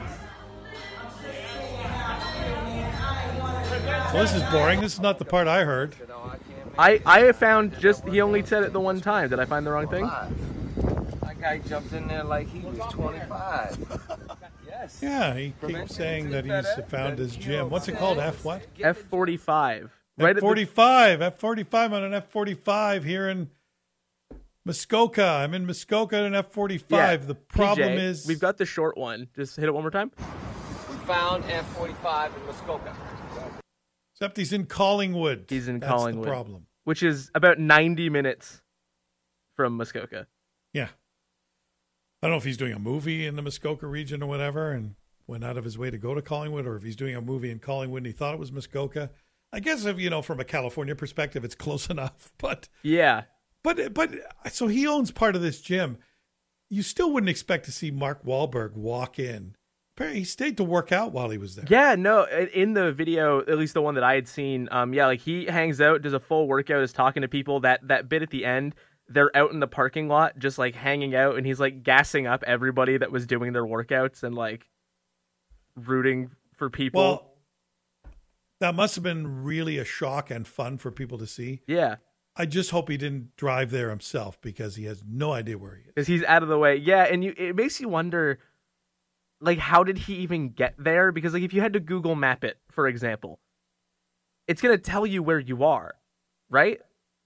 Well, this is boring. This is not the part I heard. I, I found just, he only said it the one time. Did I find the wrong thing? That guy jumped in there like he was twenty-five. Yes. Yeah, he keeps saying that he's found his gym. What's it called? F what? F forty-five. Right F forty-five. F forty-five on an F forty-five here in Muskoka. I'm in Muskoka at an F forty-five. Yeah, the problem P J, is... we've got the short one. Just hit it one more time. We found F forty-five in Muskoka. Except he's in Collingwood. He's in That's Collingwood. the problem. Which is about ninety minutes from Muskoka. Yeah. I don't know if he's doing a movie in the Muskoka region or whatever and went out of his way to go to Collingwood, or if he's doing a movie in Collingwood and he thought it was Muskoka. I guess if, you know, from a California perspective, it's close enough. But yeah. But, but so he owns part of this gym. You still wouldn't expect to see Mark Wahlberg walk in. Apparently he stayed to work out while he was there. Yeah, no, in the video, at least the one that I had seen, um, yeah, like he hangs out, does a full workout, is talking to people. That that bit at the end, they're out in the parking lot, just like hanging out, and he's like gassing up everybody that was doing their workouts and like rooting for people. Well, that must have been really a shock and fun for people to see. Yeah. I just hope he didn't drive there himself because he has no idea where he is. Because he's out of the way. Yeah, and you it makes you wonder, like, how did he even get there? Because, like, if you had to Google map it, for example, it's going to tell you where you are, right?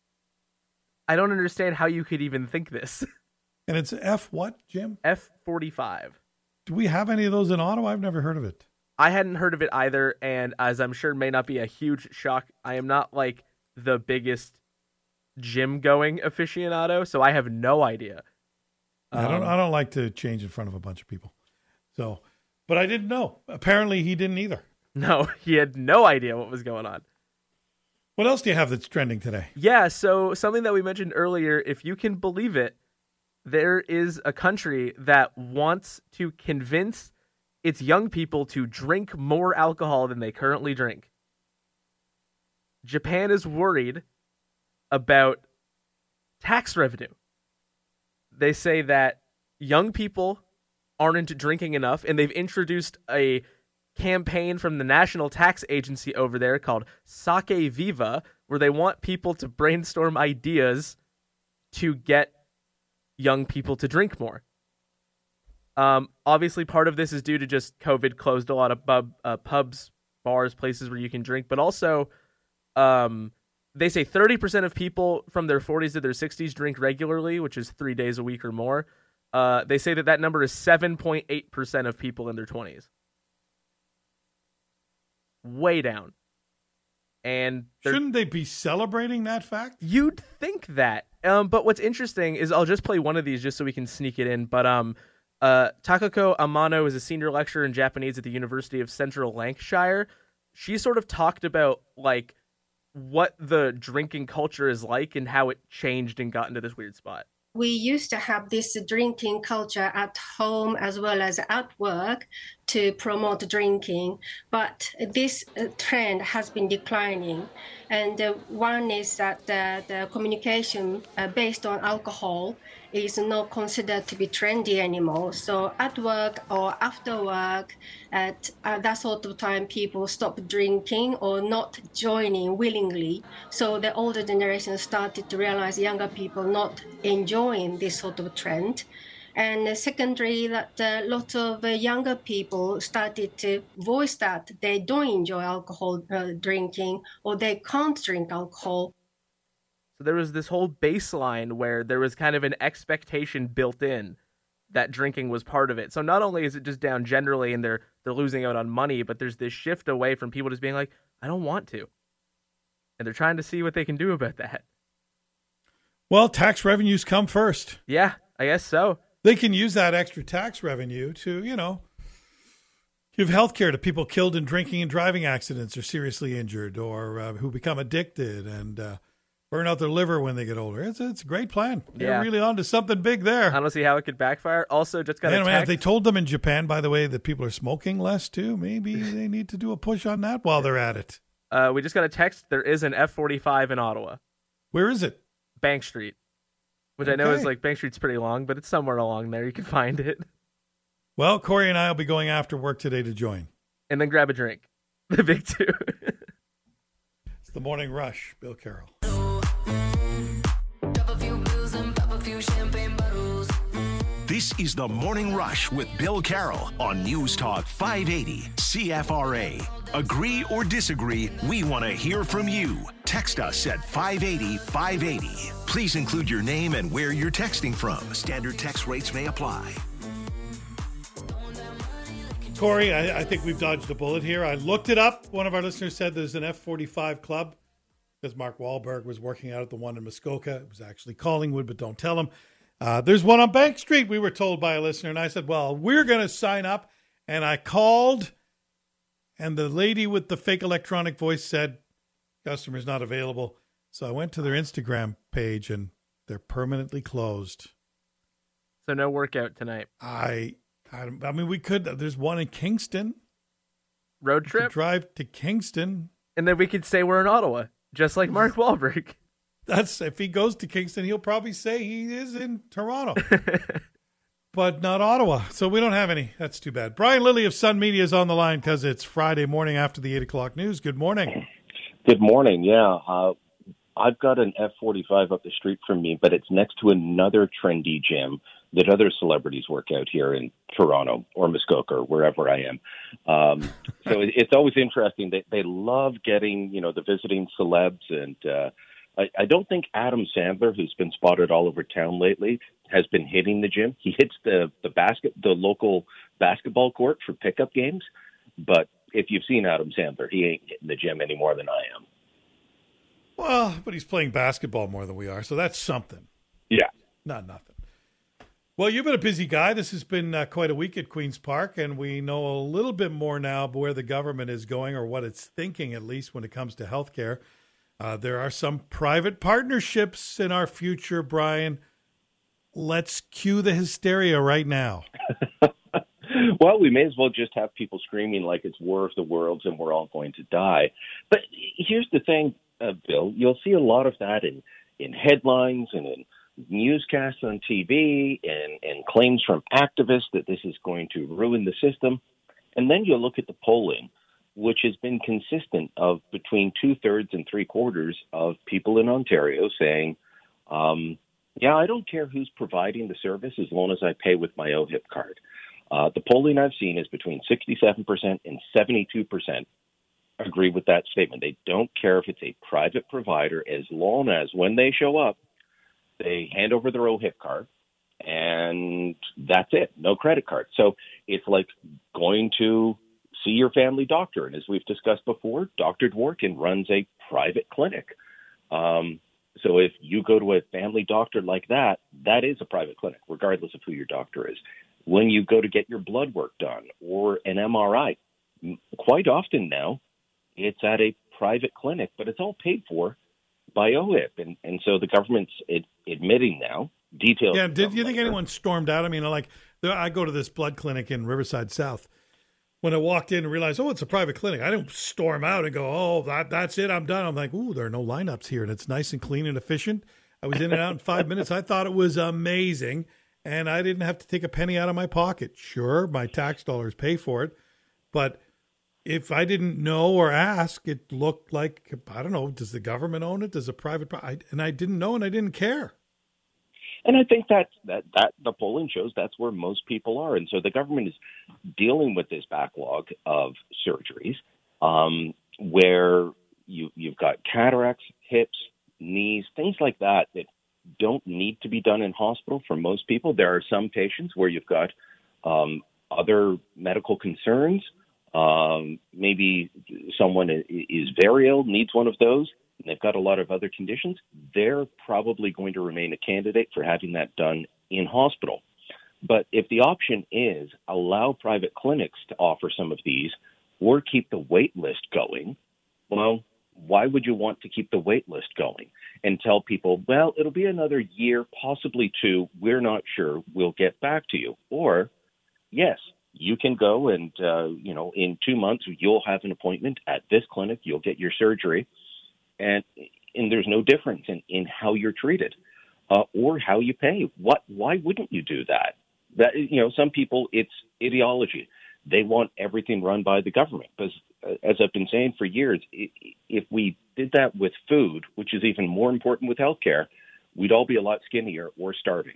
I don't understand how you could even think this. And it's F what, Jim? F forty-five. Do we have any of those in Ottawa? I've never heard of it. I hadn't heard of it either, and as I'm sure may not be a huge shock, I am not, like, the biggest gym-going aficionado, so I have no idea. I don't. Um, I don't like to change in front of a bunch of people. So, but I didn't know. Apparently, he didn't either. No, he had no idea what was going on. What else do you have that's trending today? Yeah, so something that we mentioned earlier, if you can believe it, there is a country that wants to convince its young people to drink more alcohol than they currently drink. Japan is worried about tax revenue. They say that young people aren't drinking enough, and they've introduced a campaign from the National Tax Agency over there called Sake Viva, where they want people to brainstorm ideas to get young people to drink more. Um, obviously, part of this is due to just COVID closed a lot of pub, uh, pubs, bars, places where you can drink, but also um, they say thirty percent of people from their forties to their sixties drink regularly, which is three days a week or more. Uh, they say that that number is seven point eight percent of people in their twenties. Way down. And shouldn't they be celebrating that fact? You'd think that. Um, but what's interesting is I'll just play one of these just so we can sneak it in. But um, uh, Takako Amano is a senior lecturer in Japanese at the University of Central Lancashire. She sort of talked about like what the drinking culture is like and how it changed and got into this weird spot. We used to have this drinking culture at home as well as at work to promote drinking, but this trend has been declining. And uh, one is that uh, the communication uh, based on alcohol is not considered to be trendy anymore. So at work or after work, at uh, that sort of time, people stop drinking or not joining willingly. So the older generation started to realize younger people not enjoying this sort of trend. And uh, secondly, that a uh, lot of uh, younger people started to voice that they don't enjoy alcohol uh, drinking or they can't drink alcohol. So there was this whole baseline where there was kind of an expectation built in that drinking was part of it. So not only is it just down generally and they're they're losing out on money, but there's this shift away from people just being like, I don't want to. And they're trying to see what they can do about that. Well, tax revenues come first. Yeah, I guess so. They can use that extra tax revenue to, you know, give health care to people killed in drinking and driving accidents or seriously injured or uh, who become addicted and uh, burn out their liver when they get older. It's, it's a great plan. They're Yeah. really on to something big there. I don't see how it could backfire. Also, just got Man, a man, if text. they told them in Japan, by the way, that people are smoking less too, maybe they need to do a push on that while they're at it. Uh, we just got a text. There is an F forty-five in Ottawa. Where is it? Bank Street, which I know is Okay. like Bank Street's pretty long, but it's somewhere along there. You can find it. Well, Corey and I will be going after work today to join. And then grab a drink. The big two. It's the Morning Rush. Bill Carroll. This is the Morning Rush with Bill Carroll on News Talk five eighty C F R A. Agree or disagree, we want to hear from you. Text us at five eighty, five eighty. Please include your name and where you're texting from. Standard text rates may apply. Corey, I, I think we've dodged a bullet here. I looked it up. One of our listeners said there's an F forty-five club because Mark Wahlberg was working out at the one in Muskoka. It was actually Collingwood, but don't tell him. Uh, there's one on Bank Street, we were told by a listener. And I said, well, we're going to sign up. And I called, and the lady with the fake electronic voice said, customer's not available. So I went to their Instagram page, and they're permanently closed. So no workout tonight. I, I, I mean, we could. There's one in Kingston. Road We trip? could drive to Kingston. And then we could say we're in Ottawa, just like Mark Wahlberg. That's if he goes to Kingston, he'll probably say he is in Toronto, but not Ottawa. So we don't have any. That's too bad. Brian Lilly of Sun Media is on the line because it's Friday morning after the eight o'clock news. Good morning. Good morning. Yeah, uh, I've got an F forty-five up the street from me, but it's next to another trendy gym that other celebrities work out here in Toronto or Muskoka or wherever I am. Um, so it, it's always interesting. They they love getting, you know, the visiting celebs, and uh, I, I don't think Adam Sandler, who's been spotted all over town lately, has been hitting the gym. He hits the the basket, the local basketball court for pickup games, but if you've seen Adam Sandler, he ain't hitting the gym any more than I am. Well, but he's playing basketball more than we are, so that's something. Yeah. Not nothing. Well, you've been a busy guy. This has been uh, quite a week at Queen's Park, and we know a little bit more now where the government is going, or what it's thinking, at least when it comes to healthcare. Uh, there are some private partnerships in our future, Brian. Let's cue the hysteria right now. Well, we may as well just have people screaming like it's War of the Worlds and we're all going to die. But here's the thing, uh, Bill. You'll see a lot of that in, in headlines and in newscasts on T V and, and claims from activists that this is going to ruin the system. And then you look at the polling, which has been consistent of between two-thirds and three-quarters of people in Ontario saying, um, yeah, I don't care who's providing the service as long as I pay with my O H I P card. Uh, the polling I've seen is between sixty-seven percent and seventy-two percent agree with that statement. They don't care if it's a private provider as long as when they show up, they hand over their O H I P card and that's it, no credit card. So it's like going to see your family doctor. And as we've discussed before, Doctor Dworkin runs a private clinic. Um, so if you go to a family doctor like that, that is a private clinic, regardless of who your doctor is. When you go to get your blood work done or an M R I, quite often now it's at a private clinic, but it's all paid for by O H I P. And, and so the government's it, admitting now details. Yeah, did you think anyone stormed out? I mean, like, I go to this blood clinic in Riverside South. When I walked in and realized, oh, it's a private clinic, I didn't storm out and go, oh, that, that's it, I'm done. I'm like, ooh, there are no lineups here, and it's nice and clean and efficient. I was in and out in five minutes. I thought it was amazing, and I didn't have to take a penny out of my pocket. Sure, my tax dollars pay for it, but if I didn't know or ask, it looked like, I don't know, does the government own it? Does a private, I, and I didn't know and I didn't care. And I think that's, that that the polling shows that's where most people are. And so the government is dealing with this backlog of surgeries um, where you, you've got cataracts, hips, knees, things like that that don't need to be done in hospital for most people. There are some patients where you've got um, other medical concerns. Um, maybe someone is very ill, needs one of those, and they've got a lot of other conditions. They're probably going to remain a candidate for having that done in hospital. But if the option is allow private clinics to offer some of these or keep the wait list going, well, why would you want to keep the wait list going and tell people, well, it'll be another year, possibly two, we're not sure, we'll get back to you? Or, yes, you can go and, uh, you know, in two months, you'll have an appointment at this clinic, you'll get your surgery, and and there's no difference in, in how you're treated uh, or how you pay. What? Why wouldn't you do that? That, you know, some people, it's ideology. They want everything run by the government. Because, uh, as I've been saying for years, if we did that with food, which is even more important with healthcare, we'd all be a lot skinnier or starving.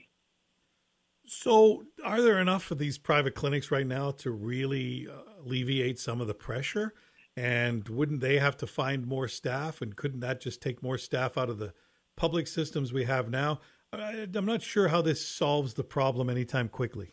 So are there enough of these private clinics right now to really uh, alleviate some of the pressure? And wouldn't they have to find more staff? And couldn't that just take more staff out of the public systems we have now? I, I'm not sure how this solves the problem anytime quickly.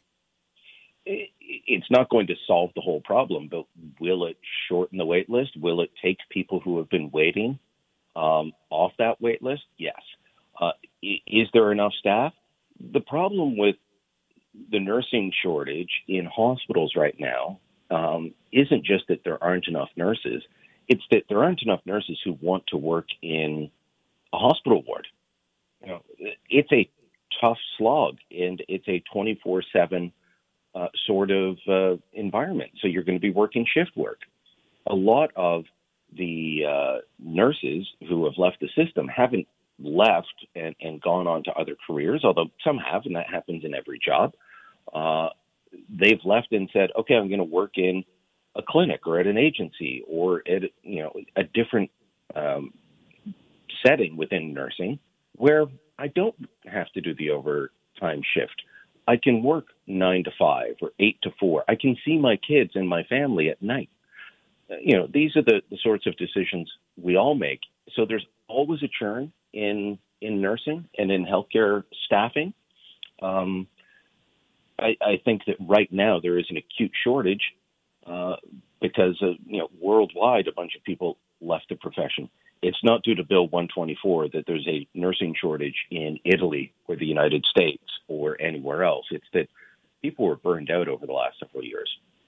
It's not going to solve the whole problem, but will it shorten the wait list? Will it take people who have been waiting um, off that wait list? Yes. Uh, is there enough staff? The problem with the nursing shortage in hospitals right now um, isn't just that there aren't enough nurses. It's that there aren't enough nurses who want to work in a hospital ward. You know, it's a tough slog, and it's a twenty-four seven uh, sort of uh, environment. So you're going to be working shift work. A lot of the uh, nurses who have left the system haven't left and, and gone on to other careers, although some have, and that happens in every job. Uh, they've left and said, okay, I'm going to work in a clinic or at an agency or at, you know, a different um, setting within nursing where I don't have to do the overtime shift. I can work nine to five or eight to four. I can see my kids and my family at night. Uh, you know, these are the, the sorts of decisions we all make. So there's always a churn in in nursing and in healthcare staffing. Um, I, I think that right now there is an acute shortage uh, because, uh, you know, worldwide a bunch of people left the profession. It's not due to Bill one twenty-four that there's a nursing shortage in Italy or the United States or anywhere else. It's that people were burned out over the last several years.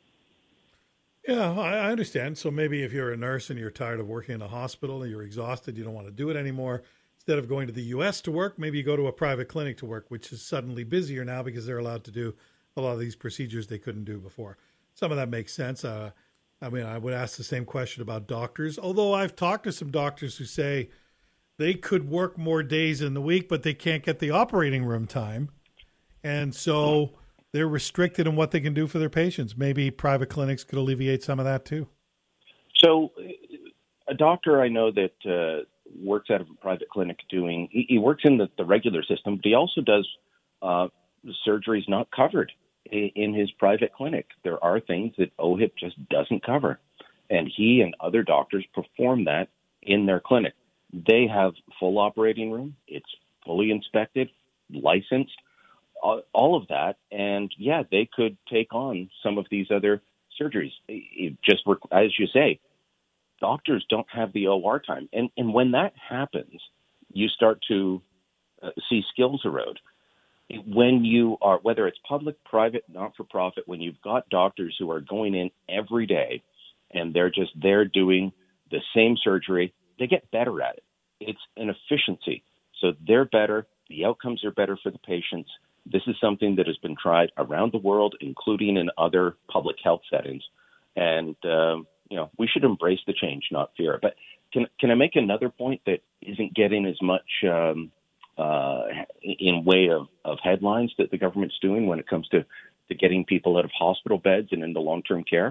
Yeah, I understand. So maybe if you're a nurse and you're tired of working in a hospital and you're exhausted, you don't want to do it anymore, instead of going to the U S to work, maybe you go to a private clinic to work, which is suddenly busier now because they're allowed to do a lot of these procedures they couldn't do before. Some of that makes sense. Uh, I mean, I would ask the same question about doctors, although I've talked to some doctors who say they could work more days in the week, but they can't get the operating room time. And so they're restricted in what they can do for their patients. Maybe private clinics could alleviate some of that too. So a doctor I know that uh, works out of a private clinic doing, he, he works in the, the regular system, but he also does uh, surgeries not covered in, in his private clinic. There are things that O H I P just doesn't cover. And he and other doctors perform that in their clinic. They have full operating room. It's fully inspected, licensed, all of that. And yeah, they could take on some of these other surgeries. It just, as you say, doctors don't have the O R time. And, and when that happens, you start to uh, see skills erode. When you are, whether it's public, private, not-for-profit, when you've got doctors who are going in every day and they're just there doing the same surgery, they get better at it. It's an efficiency. So they're better. The outcomes are better for the patients. This is something that has been tried around the world, including in other public health settings. And, um, you know, we should embrace the change, not fear it. But can, can I make another point that isn't getting as much um, uh, in way of, of headlines that the government's doing when it comes to, to getting people out of hospital beds and into long-term care?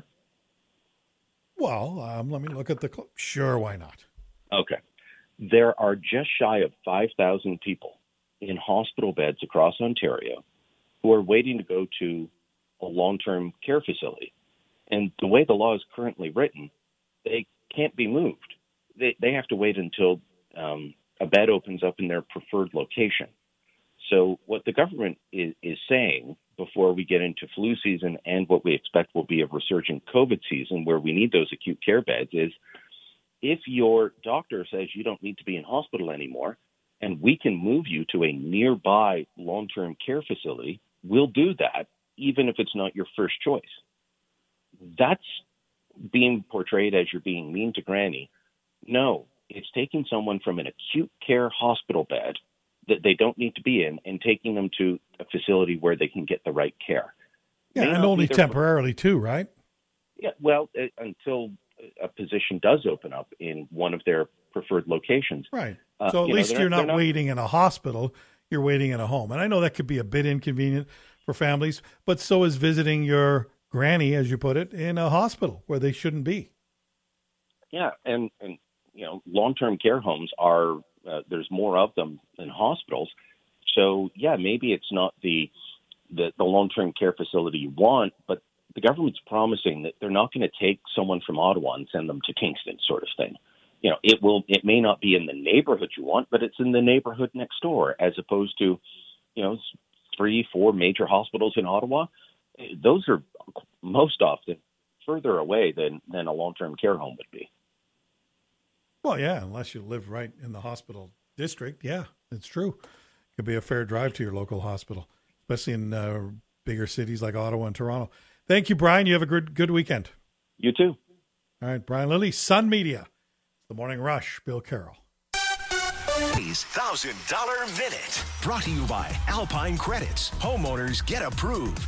Well, um, let me look at the cl- – sure, why not? Okay. There are just shy of five thousand people in hospital beds across Ontario who are waiting to go to a long-term care facility. And the way the law is currently written, they can't be moved. They they have to wait until um, a bed opens up in their preferred location. So what the government is, is saying before we get into flu season and what we expect will be a resurgent COVID season where we need those acute care beds is if your doctor says you don't need to be in hospital anymore and we can move you to a nearby long-term care facility, will do that, even if it's not your first choice. That's being portrayed as you're being mean to Granny. No, it's taking someone from an acute care hospital bed that they don't need to be in and taking them to a facility where they can get the right care. Yeah, May and not only be their- temporarily too, right? Yeah, well, uh, until a position does open up in one of their preferred locations. Right. Uh, So at you know, least they're you're they're not waiting in a hospital. You're waiting in a home. And I know that could be a bit inconvenient for families, but so is visiting your granny, as you put it, in a hospital where they shouldn't be. Yeah, and, and you know, long-term care homes are, uh, there's more of them than hospitals. So, yeah, maybe it's not the, the, the long-term care facility you want, but the government's promising that they're not going to take someone from Ottawa and send them to Kingston, sort of thing. You know, it will, it may not be in the neighborhood you want, but it's in the neighborhood next door, as opposed to, you know, three, four major hospitals in Ottawa. Those are most often further away than, than a long-term care home would be. Well, yeah, unless you live right in the hospital district. Yeah, it's true. It could be a fair drive to your local hospital, especially in uh, bigger cities like Ottawa and Toronto. Thank you, Brian. You have a good, good weekend. You too. All right, Brian Lilly, Sun Media. The Morning Rush, Bill Carroll. one thousand dollars Minute. Brought to you by Alpine Credits. Homeowners get approved.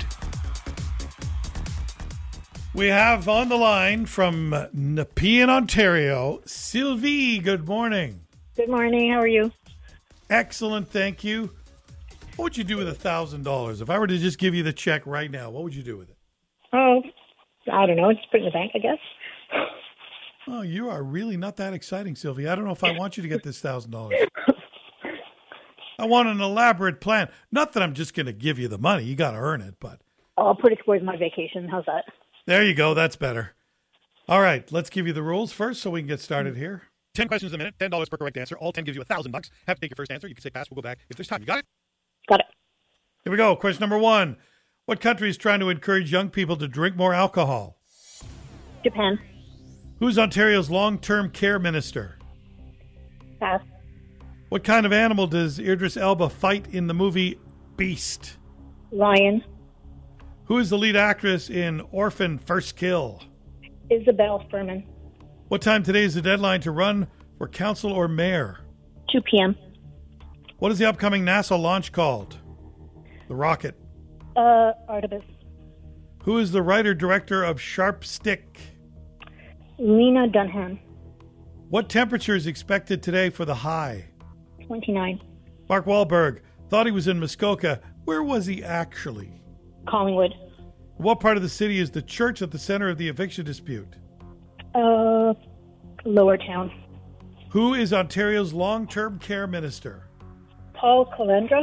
We have on the line from Nepean, Ontario, Sylvie. Good morning. Good morning. How are you? Excellent, thank you. What would you do with one thousand dollars? If I were to just give you the check right now, what would you do with it? Oh, I don't know. Just put it in the bank, I guess. Oh, you are really not that exciting, Sylvie. I don't know if I want you to get this one thousand dollars. I want an elaborate plan. Not that I'm just going to give you the money. You got to earn it, but... I'll put it towards my vacation. How's that? There you go. That's better. All right, let's give you the rules first so we can get started here. ten questions a minute, ten dollars per correct answer. All ten gives you one thousand bucks. Have to take your first answer. You can say pass. We'll go back if there's time. You got it? Got it. Here we go. Question number one. What country is trying to encourage young people to drink more alcohol? Japan. Who's Ontario's long-term care minister? Pass. What kind of animal does Idris Elba fight in the movie Beast? Lion. Who is the lead actress in Orphan First Kill? Isabel Furman. What time today is the deadline to run for council or mayor? two p.m. What is the upcoming NASA launch called? The rocket. Uh, Artemis. Who is the writer-director of Sharp Stick? Lena Dunham. What temperature is expected today for the high? twenty-nine. Mark Wahlberg thought he was in Muskoka. Where was he actually? Collingwood. What part of the city is the church at the center of the eviction dispute? Uh, Lower Town. Who is Ontario's long-term care minister? Paul Calendra.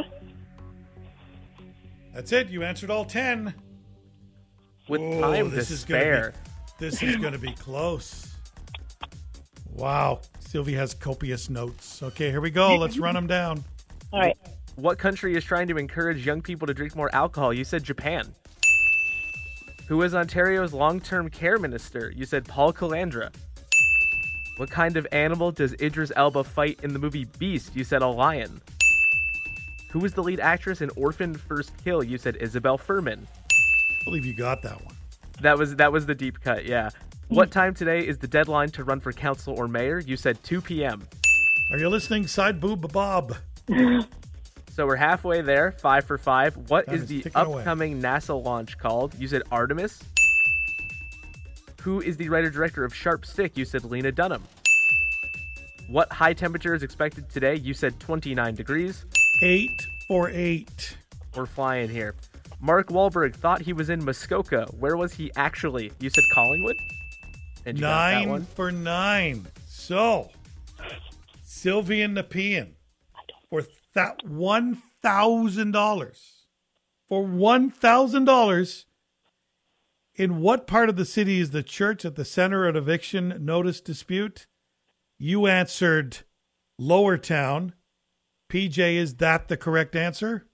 That's it. You answered all ten. With oh, time to this is spare. Gonna be, this is going to be close. Wow. Sylvie has copious notes. Okay, here we go. Let's run them down. All right. What country is trying to encourage young people to drink more alcohol? You said Japan. Who is Ontario's long-term care minister? You said Paul Calandra. What kind of animal does Idris Elba fight in the movie Beast? You said a lion. Who is the lead actress in Orphan First Kill? You said Isabel Furman. I believe you got that one. That was that was the deep cut, yeah. What time today is the deadline to run for council or mayor? You said two p.m. Are you listening, Side Boob Bob? So we're halfway there, five for five. What Time is is the ticking away. upcoming NASA launch called? You said Artemis. Who is the writer-director of Sharp Stick? You said Lena Dunham. What high temperature is expected today? You said twenty-nine degrees. Eight for eight. We're flying here. Mark Wahlberg thought he was in Muskoka. Where was he actually? You said Collingwood? And you got that Nine one. for nine. So, Sylvie and Nepean for that one thousand dollars. For one thousand dollars, in what part of the city is the church at the center of eviction notice dispute? You answered Lower Town. P J, is that the correct answer?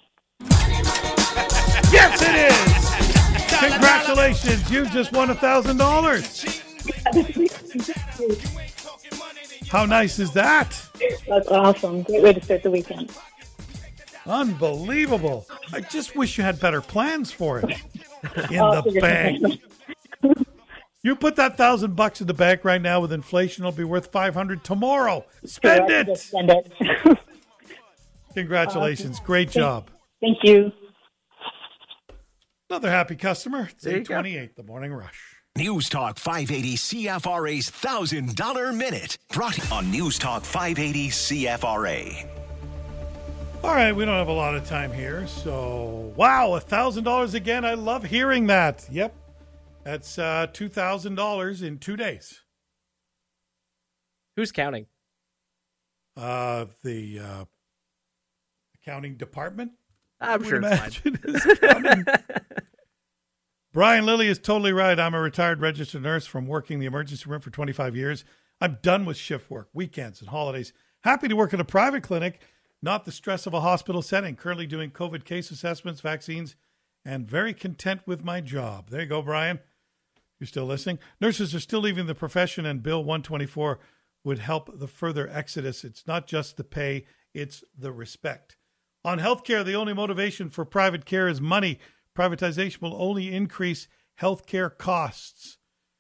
Yes, it is! Congratulations, you've just won one thousand dollars. How nice is that? That's awesome. Great way to start the weekend. Unbelievable. I just wish you had better plans for it. In Oh, the figure bank. something. You put that thousand bucks in the bank right now with inflation, it'll be worth five hundred tomorrow. Spend Sure, I it. can just Spend it. Congratulations. Awesome. Great Thank- job. Thank you. Another happy customer. It's There you eight twenty-eight, the Morning Rush. News Talk five eighty C F R A's one thousand dollars Minute. Brought to you on News Talk five eighty C F R A. All right, we don't have a lot of time here, so wow, one thousand dollars again. I love hearing that. Yep, that's uh, two thousand dollars in two days. Who's counting? Uh, the uh, accounting department? I'm I sure would it's imagine is counting. Brian Lilly is totally right. I'm a retired registered nurse from working the emergency room for twenty-five years. I'm done with shift work, weekends, and holidays. Happy to work in a private clinic, not the stress of a hospital setting. Currently doing COVID case assessments, vaccines, and very content with my job. There you go, Brian. You're still listening. Nurses are still leaving the profession, and Bill one twenty-four would help the further exodus. It's not just the pay, it's the respect. On healthcare, the only motivation for private care is money. Privatization will only increase healthcare costs.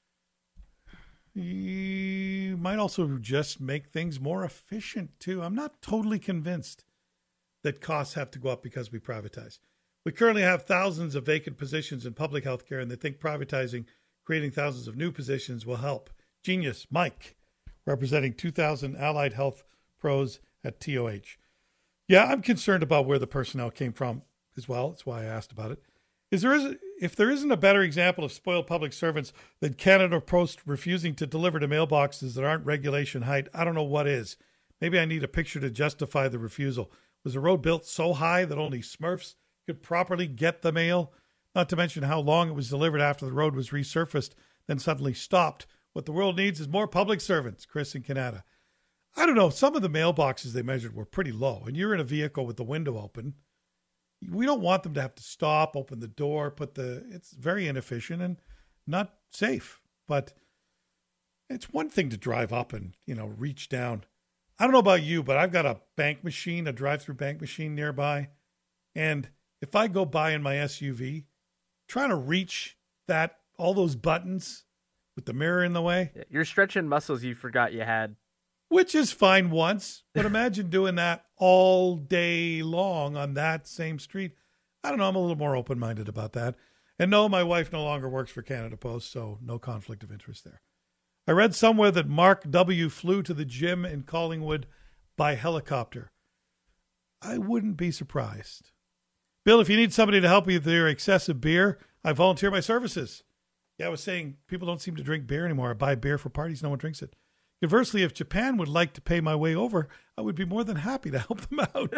You might also just make things more efficient, too. I'm not totally convinced that costs have to go up because we privatize. We currently have thousands of vacant positions in public healthcare, and they think privatizing, creating thousands of new positions will help. Genius, Mike, representing two thousand allied health pros at T O H. Yeah, I'm concerned about where the personnel came from as well. That's why I asked about it. Is there is if there isn't a better example of spoiled public servants than Canada Post refusing to deliver to mailboxes that aren't regulation height, I don't know what is. Maybe I need a picture to justify the refusal. Was the road built so high that only Smurfs could properly get the mail? Not to mention how long it was delivered after the road was resurfaced, then suddenly stopped. What the world needs is more public servants. Chris in Canada. I don't know. Some of the mailboxes they measured were pretty low, and you're in a vehicle with the window open. We don't want them to have to stop, open the door, put the, it's very inefficient and not safe. But it's one thing to drive up and, you know, reach down. I don't know about you, but I've got a bank machine, a drive-through bank machine nearby. And if I go by in my S U V, trying to reach that, all those buttons with the mirror in the way. You're stretching muscles you forgot you had. Which is fine once, but imagine doing that all day long on that same street. I don't know. I'm a little more open-minded about that. And no, my wife no longer works for Canada Post, so no conflict of interest there. I read somewhere that Mark W. flew to the gym in Collingwood by helicopter. I wouldn't be surprised. Bill, if you need somebody to help you with your excessive beer, I volunteer my services. Yeah, I was saying people don't seem to drink beer anymore. I buy beer for parties. No one drinks it. Conversely, if Japan would like to pay my way over, I would be more than happy to help them out.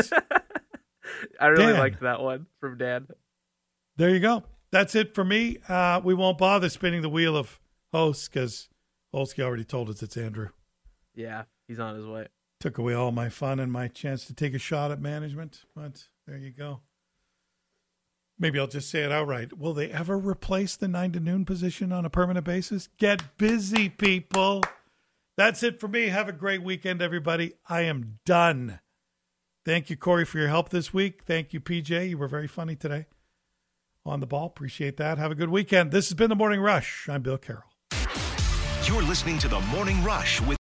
I really Dan. liked that one from Dan. There you go. That's it for me. Uh, we won't bother spinning the wheel of hosts because Olsky already told us it's Andrew. Yeah, he's on his way. Took away all my fun and my chance to take a shot at management. But there you go. Maybe I'll just say it outright. Will they ever replace the nine to noon position on a permanent basis? Get busy, people. That's it for me. Have a great weekend, everybody. I am done. Thank you, Corey, for your help this week. Thank you, P J. You were very funny today on the ball. Appreciate that. Have a good weekend. This has been The Morning Rush. I'm Bill Carroll. You're listening to The Morning Rush with